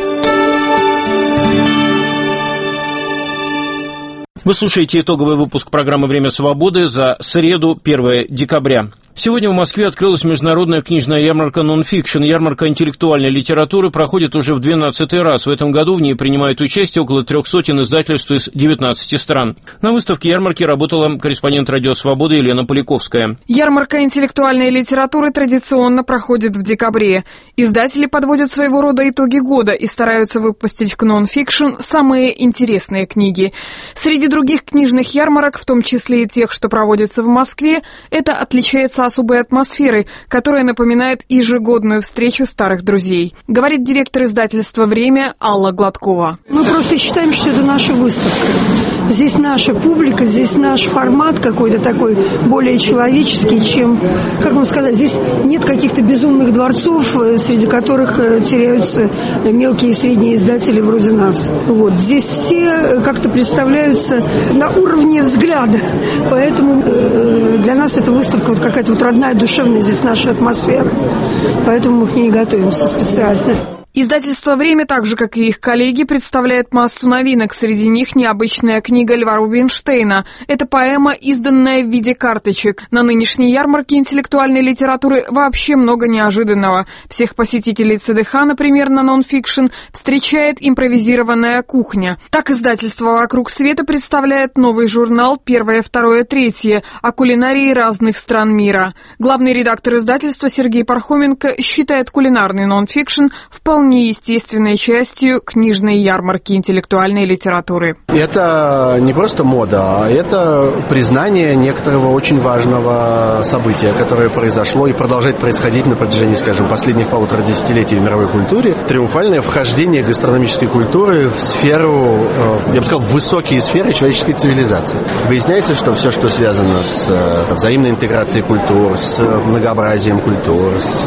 Вы слушаете итоговый выпуск программы «Время свободы» за среду, 1 декабря. Сегодня в Москве открылась международная книжная ярмарка «Нонфикшн». Ярмарка интеллектуальной литературы проходит уже в 12-й раз. В этом году в ней принимают участие около 300 издательств из 19 стран. На выставке ярмарки работала корреспондент «Радио Свободы» Елена Поляковская. Ярмарка интеллектуальной литературы традиционно проходит в декабре. Издатели подводят своего рода итоги года и стараются выпустить к «Нонфикшн» самые интересные книги. Среди других книжных ярмарок, в том числе и тех, что проводятся в Москве, это отличается особой атмосферой, которая напоминает ежегодную встречу старых друзей. Говорит директор издательства «Время» Алла Гладкова. Мы просто считаем, что это наша выставка. Здесь наша публика, здесь наш формат какой-то такой более человеческий, чем, как вам сказать, здесь нет каких-то безумных дворцов, среди которых теряются мелкие и средние издатели вроде нас. Вот. Здесь все как-то представляются на уровне взгляда. Поэтому для нас эта выставка вот какая-то вот родная, душевная, здесь наша атмосфера. Поэтому мы к ней готовимся специально. Издательство «Время», так же, как и их коллеги, представляет массу новинок. Среди них необычная книга Льва Рубинштейна. Это поэма, изданная в виде карточек. На нынешней ярмарке интеллектуальной литературы вообще много неожиданного. Всех посетителей ЦДХ, например, на «Нонфикшн» встречает импровизированная кухня. Так издательство «Вокруг света» представляет новый журнал «Первое, второе, третье» о кулинарии разных стран мира. Главный редактор издательства Сергей Пархоменко считает кулинарный «Нонфикшн» вполне естественной частью книжной ярмарки интеллектуальной литературы. Это не просто мода, а это признание некоторого очень важного события, которое произошло и продолжает происходить на протяжении, скажем, последних 1,5 десятилетий в мировой культуре. Триумфальное вхождение гастрономической культуры в сферу, я бы сказал, в высокие сферы человеческой цивилизации. Выясняется, что все, что связано с взаимной интеграцией культур, с многообразием культур, с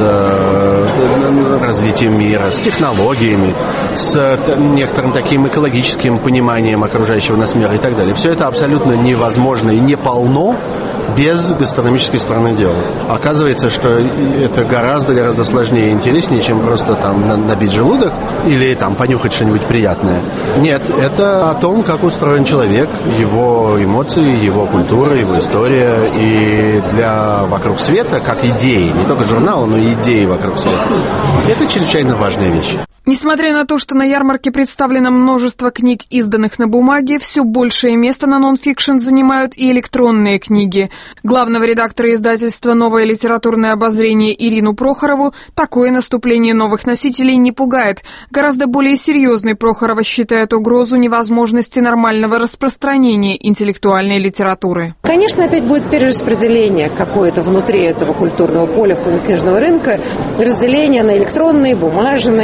развитием мира, с технологиями, с некоторым таким экологическим пониманием окружающего нас мира и так далее. Все это абсолютно невозможно и не полно без гастрономической стороны дела. Оказывается, что это гораздо сложнее и интереснее, чем просто там набить желудок или там понюхать что-нибудь приятное. Нет, это о том, как устроен человек, его эмоции, его культура, его история. И для «Вокруг света», как идеи, не только журнала, но и идеи «Вокруг света», это чрезвычайно важная вещь. Несмотря на то, что на ярмарке представлено множество книг, изданных на бумаге, все большее место на «Нонфикшн» занимают и электронные книги. Главного редактора издательства «Новое литературное обозрение» Ирину Прохорову такое наступление новых носителей не пугает. Гораздо более серьезной Прохорова считает угрозу невозможности нормального распространения интеллектуальной литературы. Конечно, опять будет перераспределение какое-то внутри этого культурного поля, книжного рынка, разделение на электронные, бумажные, какие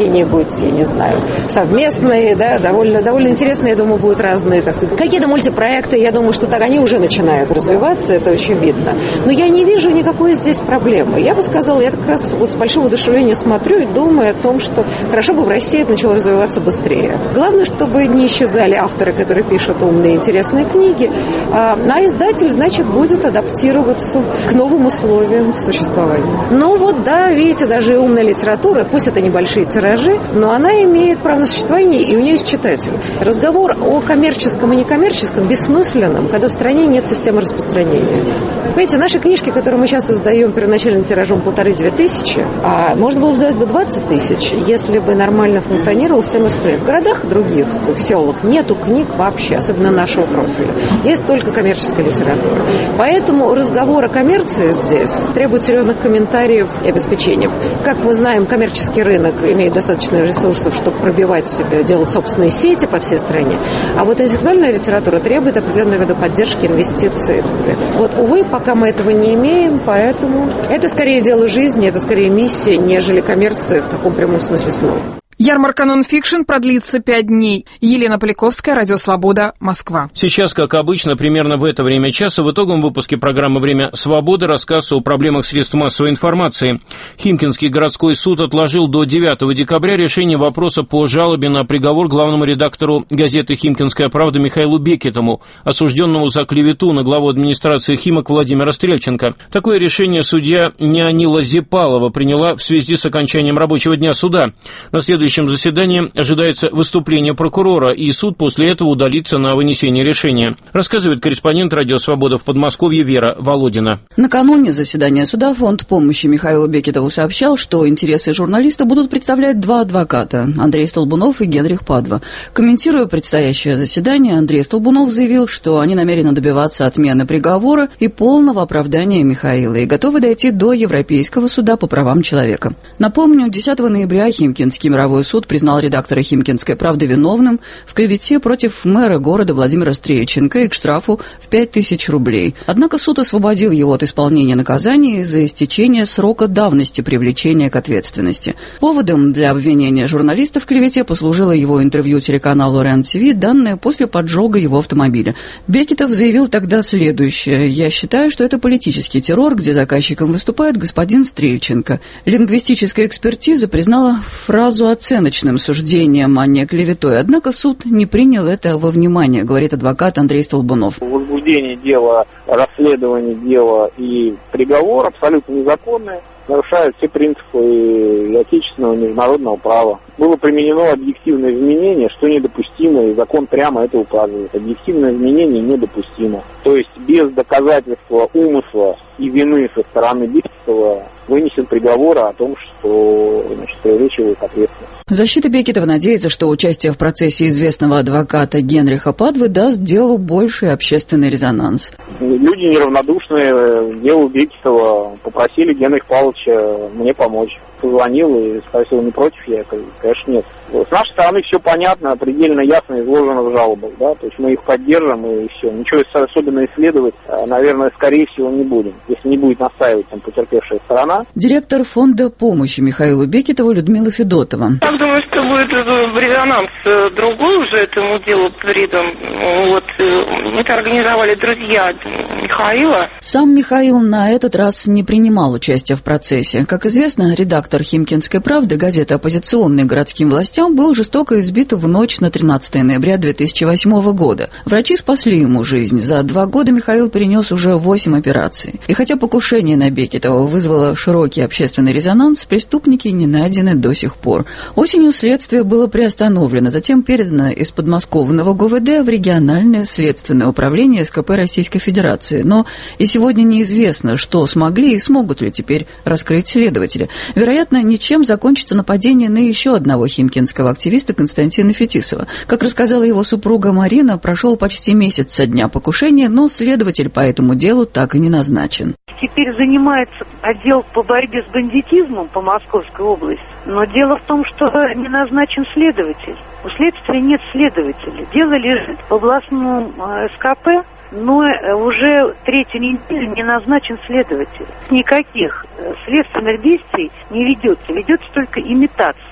какие-нибудь, я не знаю, совместные, да, довольно интересные, я думаю, будут разные, так сказать. Какие-то мультипроекты, я думаю, что так они уже начинают развиваться, это очень видно. Но я не вижу никакой здесь проблемы. Я бы сказала, я как раз вот с большим воодушевлением смотрю и думаю о том, что хорошо бы в России это начало развиваться быстрее. Главное, чтобы не исчезали авторы, которые пишут умные, интересные книги, а издатель, значит, будет адаптироваться к новым условиям существования. Ну вот, да, видите, даже и умная литература, пусть это небольшие тиражи, но она имеет право на существование, и у нее есть читатель. Разговор о коммерческом и некоммерческом бессмысленным, когда в стране нет системы распространения. Понимаете, наши книжки, которые мы сейчас издаем первоначальным тиражом 1500-2000, можно было бы издавать 20 тысяч, если бы нормально функционировала система распределения. В городах других, в селах нету книг вообще, особенно нашего профиля. Есть только коммерческая литература. Поэтому разговор о коммерции здесь требует серьезных комментариев и обеспечения. Как мы знаем, коммерческий рынок имеет достаточно ресурсов, чтобы пробивать себя, делать собственные сети по всей стране. А вот интеллектуальная литература требует определенного вида поддержки, инвестиций. Вот, увы, пока мы этого не имеем, поэтому это скорее дело жизни, это скорее миссия, нежели коммерция в таком прямом смысле слова. Ярмарка «Нонфикшн» продлится 5 дней. Елена Поляковская, Радио Свобода, Москва. Сейчас, как обычно, примерно в это время часа в итоговом выпуске программы «Время свободы» рассказ о проблемах средств массовой информации. Химкинский городской суд отложил до 9 декабря решение вопроса по жалобе на приговор главному редактору газеты «Химкинская правда» Михаилу Бекетову, осужденному за клевету на главу администрации Химок Владимира Стрельченко. Такое решение судья Неонила Зипалова приняла в связи с окончанием рабочего дня суда. На следующем заседании ожидается выступление прокурора, и суд после этого удалится на вынесение решения. Рассказывает корреспондент «Радио Свобода» в Подмосковье Вера Володина. Накануне заседания суда фонд помощи Михаилу Бекетову сообщал, что интересы журналиста будут представлять два адвоката – Андрей Столбунов и Генрих Падва. Комментируя предстоящее заседание, Андрей Столбунов заявил, что они намерены добиваться отмены приговора и полного оправдания Михаила и готовы дойти до Европейского суда по правам человека. Напомню, 10 ноября Химкинский мировой суд признал редактора «Химкинской правды» виновным в клевете против мэра города Владимира Стрельченко и к штрафу в 5000 рублей. Однако суд освободил его от исполнения наказания из-за истечения срока давности привлечения к ответственности. Поводом для обвинения журналиста в клевете послужило его интервью телеканалу РЕН-ТВ, данное после поджога его автомобиля. Бекетов заявил тогда следующее: «Я считаю, что это политический террор, где заказчиком выступает господин Стрельченко». Лингвистическая экспертиза признала фразу оценочным суждением, а не клеветой. Однако суд не принял это во внимание, говорит адвокат Андрей Столбунов. Возбуждение дела, расследование дела и приговор абсолютно незаконные, нарушают все принципы и отечественного и международного права. Было применено объективное изменение, что недопустимо, и закон прямо это указывает. Объективное изменение недопустимо. То есть без доказательства умысла и вины со стороны Бекетова вынесен приговор о том, что привлечь его к ответственности. Защита Бекетова надеется, что участие в процессе известного адвоката Генриха Падвы даст делу больший общественный резонанс. Люди неравнодушные к делу Бекетова попросили Генриха Павловича мне помочь. Позвонил и спросил, не против я? Конечно, нет. С нашей стороны все понятно, предельно ясно изложено в жалобах, да, то есть мы их поддержим и все. Ничего особенно исследовать, наверное, скорее всего не будем, если не будет настаивать там потерпевшая сторона. Директор фонда помощи Михаилу Бекетову Людмила Федотова. Я думаю, что будет резонанс другой уже этому делу придан. Вот, это организовали друзья Михаила. Сам Михаил на этот раз не принимал участия в процессе. Как известно, редактор «Химкинской правды», газеты оппозиционной городским властям, был жестоко избит в ночь на 13 ноября 2008 года. Врачи спасли ему жизнь. За 2 года Михаил перенес уже 8 операций. И хотя покушение на Бекетова вызвало широкий общественный резонанс, преступники не найдены до сих пор. Осенью следствие было приостановлено, затем передано из подмосковного ГУВД в региональное следственное управление СКП Российской Федерации. Но и сегодня неизвестно, что смогли и смогут ли теперь раскрыть следователи. Вероятно, ничем закончится нападение на еще одного химкинского активиста Константина Фетисова. Как рассказала его супруга Марина, прошел почти месяц со дня покушения, но следователь по этому делу так и не назначен. Теперь занимается отдел по борьбе с бандитизмом по Московской области. Но дело в том, что не назначен следователь. У следствия нет следователя. Дело лежит в областном СКП, но уже 3-ю неделю не назначен следователь. Никаких следственных действий не ведется. Ведется только имитация.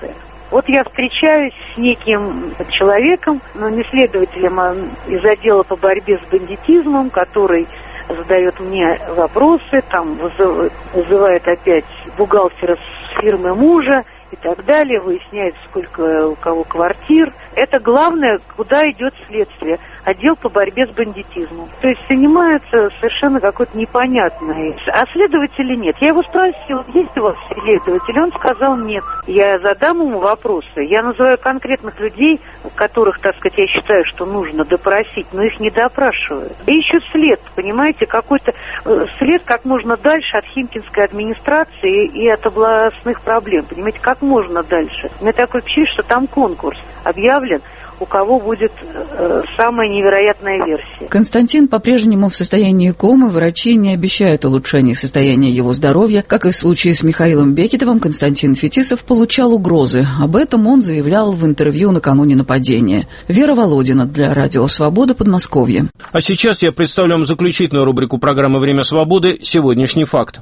Вот я встречаюсь с неким человеком, но не следователем, а из отдела по борьбе с бандитизмом, который задает мне вопросы, там вызывает опять бухгалтера с фирмы мужа и так далее, выясняет, сколько у кого квартир. Это главное, куда идет следствие. Отдел по борьбе с бандитизмом. То есть занимаются совершенно какой-то непонятной. А следователей нет. Я его спросил, есть у вас следователь? Он сказал нет. Я задам ему вопросы. Я называю конкретных людей, которых, так сказать, я считаю, что нужно допросить, но их не допрашивают. И ищут след, понимаете, какой-то след как можно дальше от Химкинской администрации и от областных проблем. Понимаете, как можно дальше. У меня такое впечатление, что там конкурс объявлен, у кого будет самая невероятная версия. Константин по-прежнему в состоянии комы. Врачи не обещают улучшения состояния его здоровья. Как и в случае с Михаилом Бекетовым, Константин Фетисов получал угрозы. Об этом он заявлял в интервью накануне нападения. Вера Володина для Радио Свобода, Подмосковье. А сейчас я представлю вам заключительную рубрику программы «Время свободы» «Сегодняшний факт».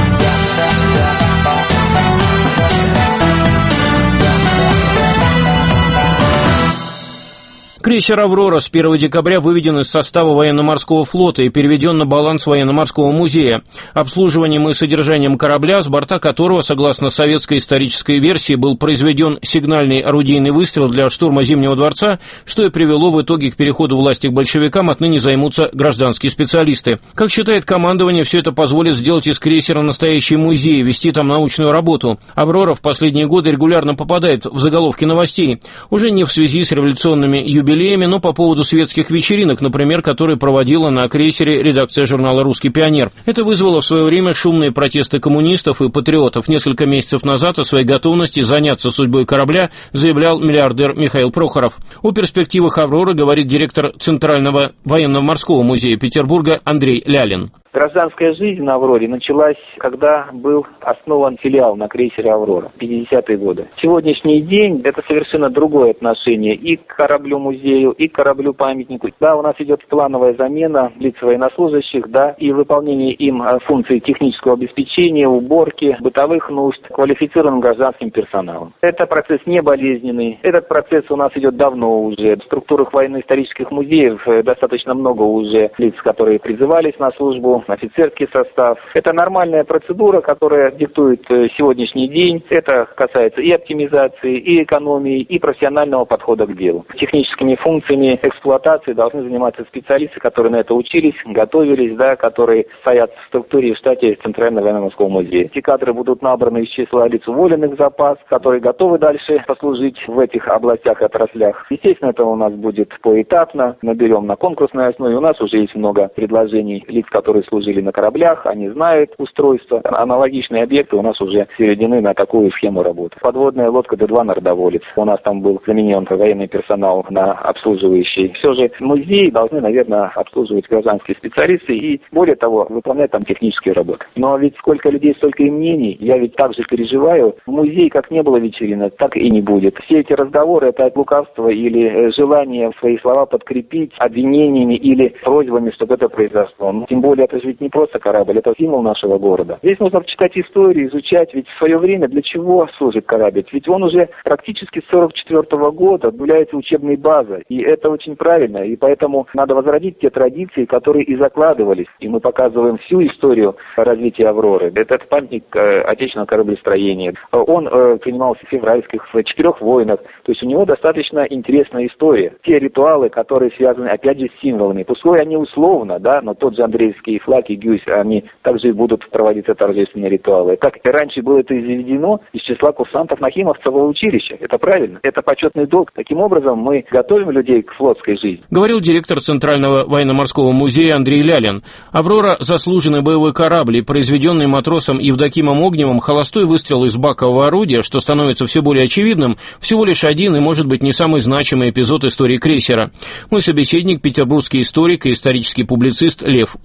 Крейсер «Аврора» с 1 декабря выведен из состава военно-морского флота и переведен на баланс военно-морского музея. Обслуживанием и содержанием корабля, с борта которого, согласно советской исторической версии, был произведен сигнальный орудийный выстрел для штурма Зимнего дворца, что и привело в итоге к переходу власти к большевикам, отныне займутся гражданские специалисты. Как считает командование, все это позволит сделать из крейсера настоящий музей, вести там научную работу. «Аврора» в последние годы регулярно попадает в заголовки новостей, уже не в связи с революционными юбилеями, но по поводу светских вечеринок, например, которые проводила на крейсере редакция журнала «Русский пионер». Это вызвало в свое время шумные протесты коммунистов и патриотов. Несколько месяцев назад о своей готовности заняться судьбой корабля заявлял миллиардер Михаил Прохоров. О перспективах «Авроры» говорит директор Центрального военно-морского музея Петербурга Андрей Лялин. Гражданская жизнь на «Авроре» началась, когда был основан филиал на крейсере «Аврора» в 50-е годы. Сегодняшний день это совершенно другое отношение и к кораблю-музею, и к кораблю-памятнику. Да, у нас идет плановая замена лиц военнослужащих, да, и выполнение им функций технического обеспечения, уборки, бытовых нужд квалифицированным гражданским персоналом. Это процесс не болезненный, этот процесс у нас идет давно уже. В структурах военно-исторических музеев достаточно много уже лиц, которые призывались на службу, офицерский состав. Это нормальная процедура, которая диктует сегодняшний день. Это касается и оптимизации, и экономии, и профессионального подхода к делу. Техническими функциями эксплуатации должны заниматься специалисты, которые на это учились, готовились, да, которые стоят в структуре и в штате Центрального военно-морского музея. Эти кадры будут набраны из числа лиц, уволенных в запас, которые готовы дальше послужить в этих областях и отраслях. Естественно, это у нас будет поэтапно. Наберем на конкурсной основе. У нас уже есть много предложений лиц, которые служили на кораблях, они знают устройство. Аналогичные объекты у нас уже переведены на такую схему работы. Подводная лодка Д-2 «Народоволец». У нас там был заменен военный персонал на обслуживающий. Все же музей должны, наверное, обслуживать гражданские специалисты и, более того, выполнять там технические работы. Но ведь сколько людей, столько и мнений. Я ведь также переживаю. В музее как не было вечеринок, так и не будет. Все эти разговоры — это от лукавства или желание свои слова подкрепить обвинениями или просьбами, чтобы это произошло. Тем более, это же ведь не просто корабль, это символ нашего города. Здесь нужно читать историю, изучать, ведь в свое время для чего служит корабль? Ведь он уже практически с 1944 года является учебной базой, и это очень правильно, и поэтому надо возродить те традиции, которые и закладывались, и мы показываем всю историю развития «Авроры». Этот памятник отечественного кораблестроения. Он принимался в февральских, в 4 войнах, то есть у него достаточно интересная история. Те ритуалы, которые связаны, опять же, с символами, пускай они условно, да, но тот же Андреевский флаг и гюйс, они также будут проводиться торжественные ритуалы. Как и раньше было это заведено из числа курсантов Нахимовского училища. Это правильно, это почетный долг. Таким образом, мы готовим людей к флотской жизни. Говорил директор Центрального военно-морского музея Андрей Лялин. «Аврора» — заслуженный боевой корабль, и произведенный матросом Евдокимом Огневым холостой выстрел из бакового орудия, что становится все более очевидным, всего лишь один и, может быть, не самый значимый эпизод истории крейсера. Мой собеседник — петербургский историк и исторический публицист Лев Усыскин.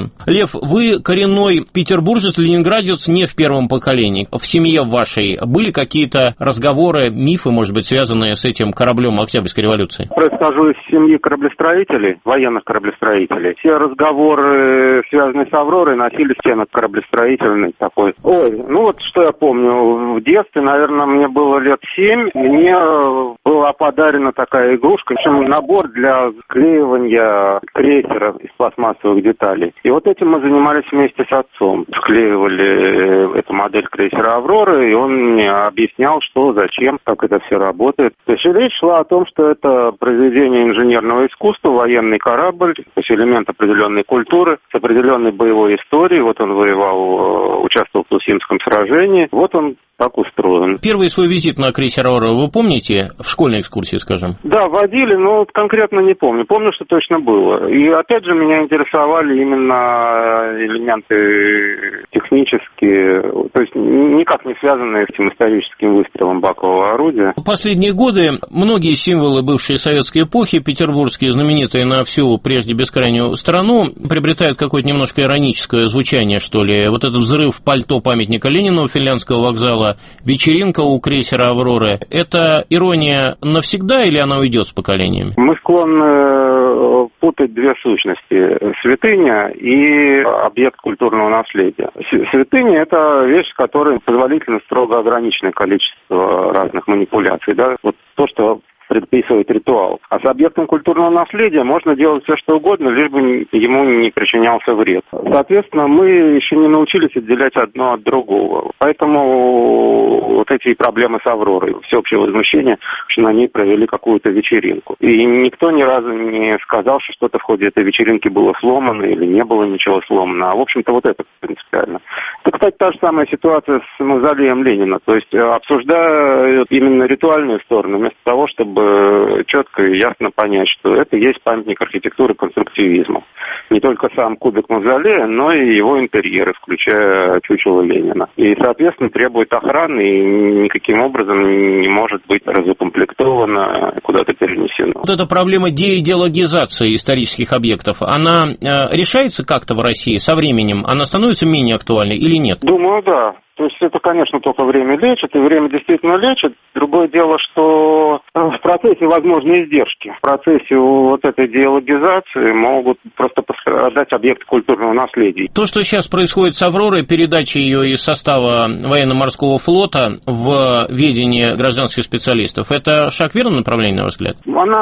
Петербурге. Лев, вы коренной петербуржец, ленинградец не в первом поколении. В семье вашей были какие-то разговоры, мифы, может быть, связанные с этим кораблем Октябрьской революции? Происхожу из семьи кораблестроителей, военных кораблестроителей. Все разговоры, связанные с «Авророй», носили стенок кораблестроительный такой. Что я помню. В детстве, наверное, мне было лет 7, мне была подарена такая игрушка, набор для склеивания крейсера из пластмассовых деталей. И вот этим мы занимались вместе с отцом. Склеивали эту модель крейсера «Аврора», и он мне объяснял, что, зачем, как это все работает. То есть речь шла о том, что это произведение инженерного искусства, военный корабль, то есть элемент определенной культуры, с определенной боевой историей. Вот он воевал, участвовал в Тусимском сражении. Вот он так устроен. Первый свой визит на крейсер «Аврора» вы помните? В школьной экскурсии, скажем. Да, водили, но конкретно не помню. Помню, что точно было. И опять же меня интересовали именно элементы технические, то есть никак не связанные с этим историческим выстрелом бакового орудия. В последние годы многие символы бывшей советской эпохи, петербургские, знаменитые на всю прежде бескрайнюю страну, приобретают какое-то немножко ироническое звучание, что ли. Вот этот взрыв пальто памятника Ленину у Финляндского вокзала, вечеринка у крейсера «Авроры». Это ирония навсегда или она уйдет с поколениями? Мы склонны путать две сущности. Святыня и объект культурного наследия. Святыня – это вещь, в которой позволительно строго ограниченное количество разных манипуляций. Да? Вот то, что предписывает ритуал. А с объектом культурного наследия можно делать все, что угодно, лишь бы ему не причинялся вред. Соответственно, мы еще не научились отделять одно от другого. Поэтому вот эти проблемы с «Авророй», всеобщее возмущение, что на ней провели какую-то вечеринку. И никто ни разу не сказал, что что-то в ходе этой вечеринки было сломано или не было ничего сломано. А, в общем-то, вот это принципиально. Это, кстати, та же самая ситуация с мавзолеем Ленина. То есть обсуждают именно ритуальную сторону, вместо того, чтобы четко и ясно понять, что это есть памятник архитектуры конструктивизма. Не только сам кубик мавзолея, но и его интерьеры, включая чучело Ленина. И, соответственно, требует охраны и никаким образом не может быть разукомплектовано, куда-то перенесено. Вот эта проблема деидеологизации исторических объектов, она решается как-то в России со временем? Она становится менее актуальной или нет? Думаю, да. То есть это, конечно, только время лечит, и время действительно лечит. Другое дело, что в процессе возможны издержки. В процессе вот этой диалогизации могут просто пострадать объекты культурного наследия. То, что сейчас происходит с «Авророй», передача ее из состава военно-морского флота в ведение гражданских специалистов, это шаг в верном направлении, на ваш взгляд?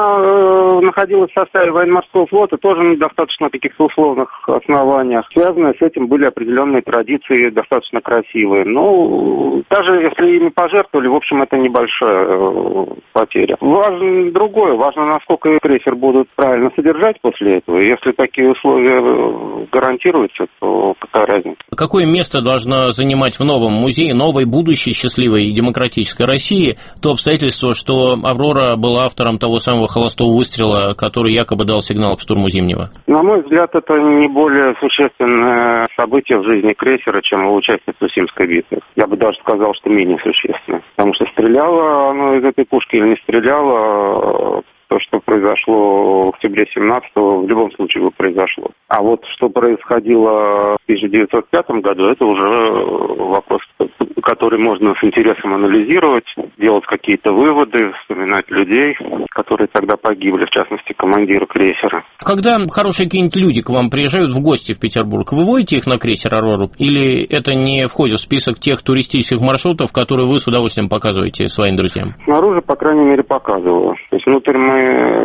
Она находилась в составе военно-морского флота тоже на достаточно каких-то условных основаниях. Связанные с этим были определенные традиции, достаточно красивые. Ну, даже если ими пожертвовали, в общем, это небольшая потеря. Важно другое, важно, насколько крейсер будут правильно содержать после этого. И если такие условия гарантируются, то какая разница? Какое место должна занимать в новом музее, новой, будущей, счастливой и демократической России то обстоятельство, что «Аврора» была автором того самого холостого выстрела, который якобы дал сигнал к штурму Зимнего? На мой взгляд, это не более существенное событие в жизни крейсера, чем его участие в Тусимской битве. Я бы даже сказал, что менее существенно. Потому что стреляло оно из этой пушки или не стреляло, то, что произошло в октябре 17-го, в любом случае бы произошло. А вот что происходило в 1905 году, это уже вопрос, который можно с интересом анализировать, делать какие-то выводы, вспоминать людей, которые тогда погибли, в частности, командира крейсера. Когда хорошие какие-нибудь люди к вам приезжают в гости в Петербург, вы водите их на крейсер «Аврору» или это не входит в список тех туристических маршрутов, которые вы с удовольствием показываете своим друзьям? Снаружи, по крайней мере, показываю. То есть внутрь мы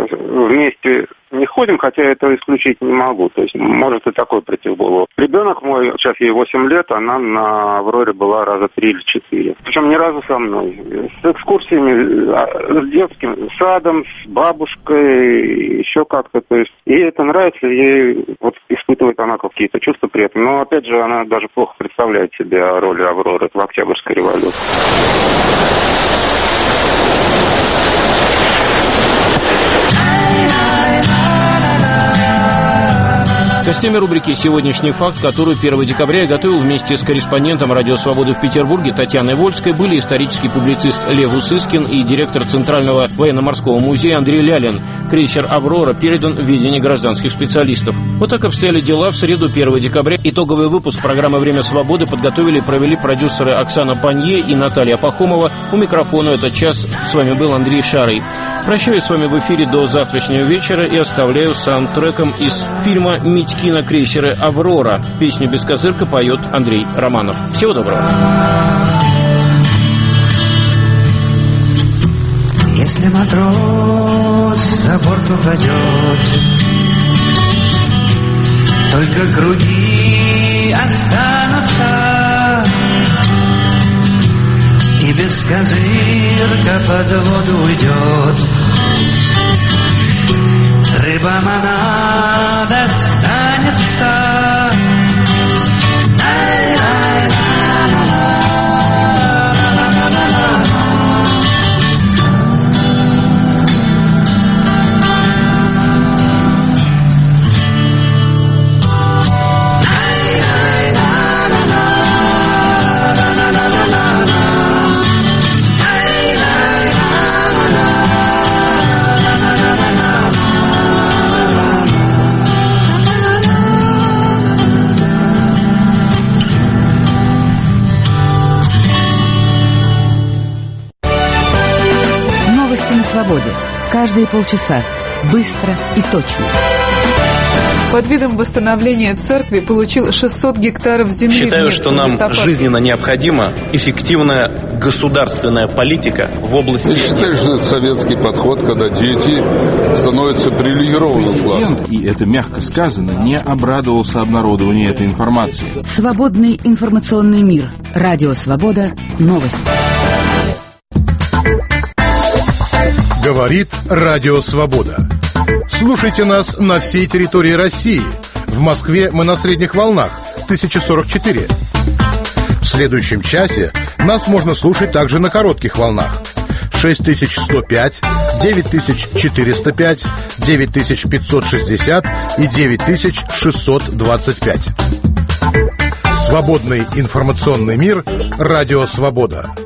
вместе не ходим, хотя это исключить не могу. То есть может и такой прийти в голову. Ребенок мой, сейчас ей 8 лет, она на «Авроре» была раза 3 или 4. Причем ни разу со мной. С экскурсиями, с детским садом, с бабушкой, еще как-то. То есть ей это нравится, ей вот испытывает она какие-то чувства при этом. Но опять же, она даже плохо представляет себе роль «Авроры» в Октябрьской революции. Гостями рубрики «Сегодняшний факт», которую 1 декабря я готовил вместе с корреспондентом «Радио Свободы» в Петербурге Татьяной Вольской, были исторический публицист Лев Усыскин и директор Центрального военно-морского музея Андрей Лялин. Крейсер «Аврора» передан в ведение гражданских специалистов. Вот так обстояли дела в среду 1 декабря. Итоговый выпуск программы «Время свободы» подготовили и провели продюсеры Оксана Панье и Наталья Пахомова. У микрофона этот час с вами был Андрей Шарый. Прощаюсь с вами в эфире до завтрашнего вечера и оставляю саундтреком из фильма «Митькина крейсеры «Аврора». Песню «Бескозырка» поет Андрей Романов. Всего доброго. Если матрос за борт упадет, только круги останутся, и бескозырка под воду уйдет. Рыбам она достанется. Свободе. Каждые полчаса. Быстро и точно. Под видом восстановления церкви получил 600 гектаров земли. Считаю, что нам жизненно необходима эффективная государственная политика в области... Я считаю, что это советский подход, когда дети становятся привилегированным классом. И это мягко сказано, не обрадовался обнародованию этой информации. Свободный информационный мир. Радио Свобода. Новости. Говорит Радио Свобода. Слушайте нас на всей территории России. В Москве мы на средних волнах 1044. В следующем часе нас можно слушать также на коротких волнах 6105, 9405, 9560 и 9625. Свободный информационный мир. Радио Свобода.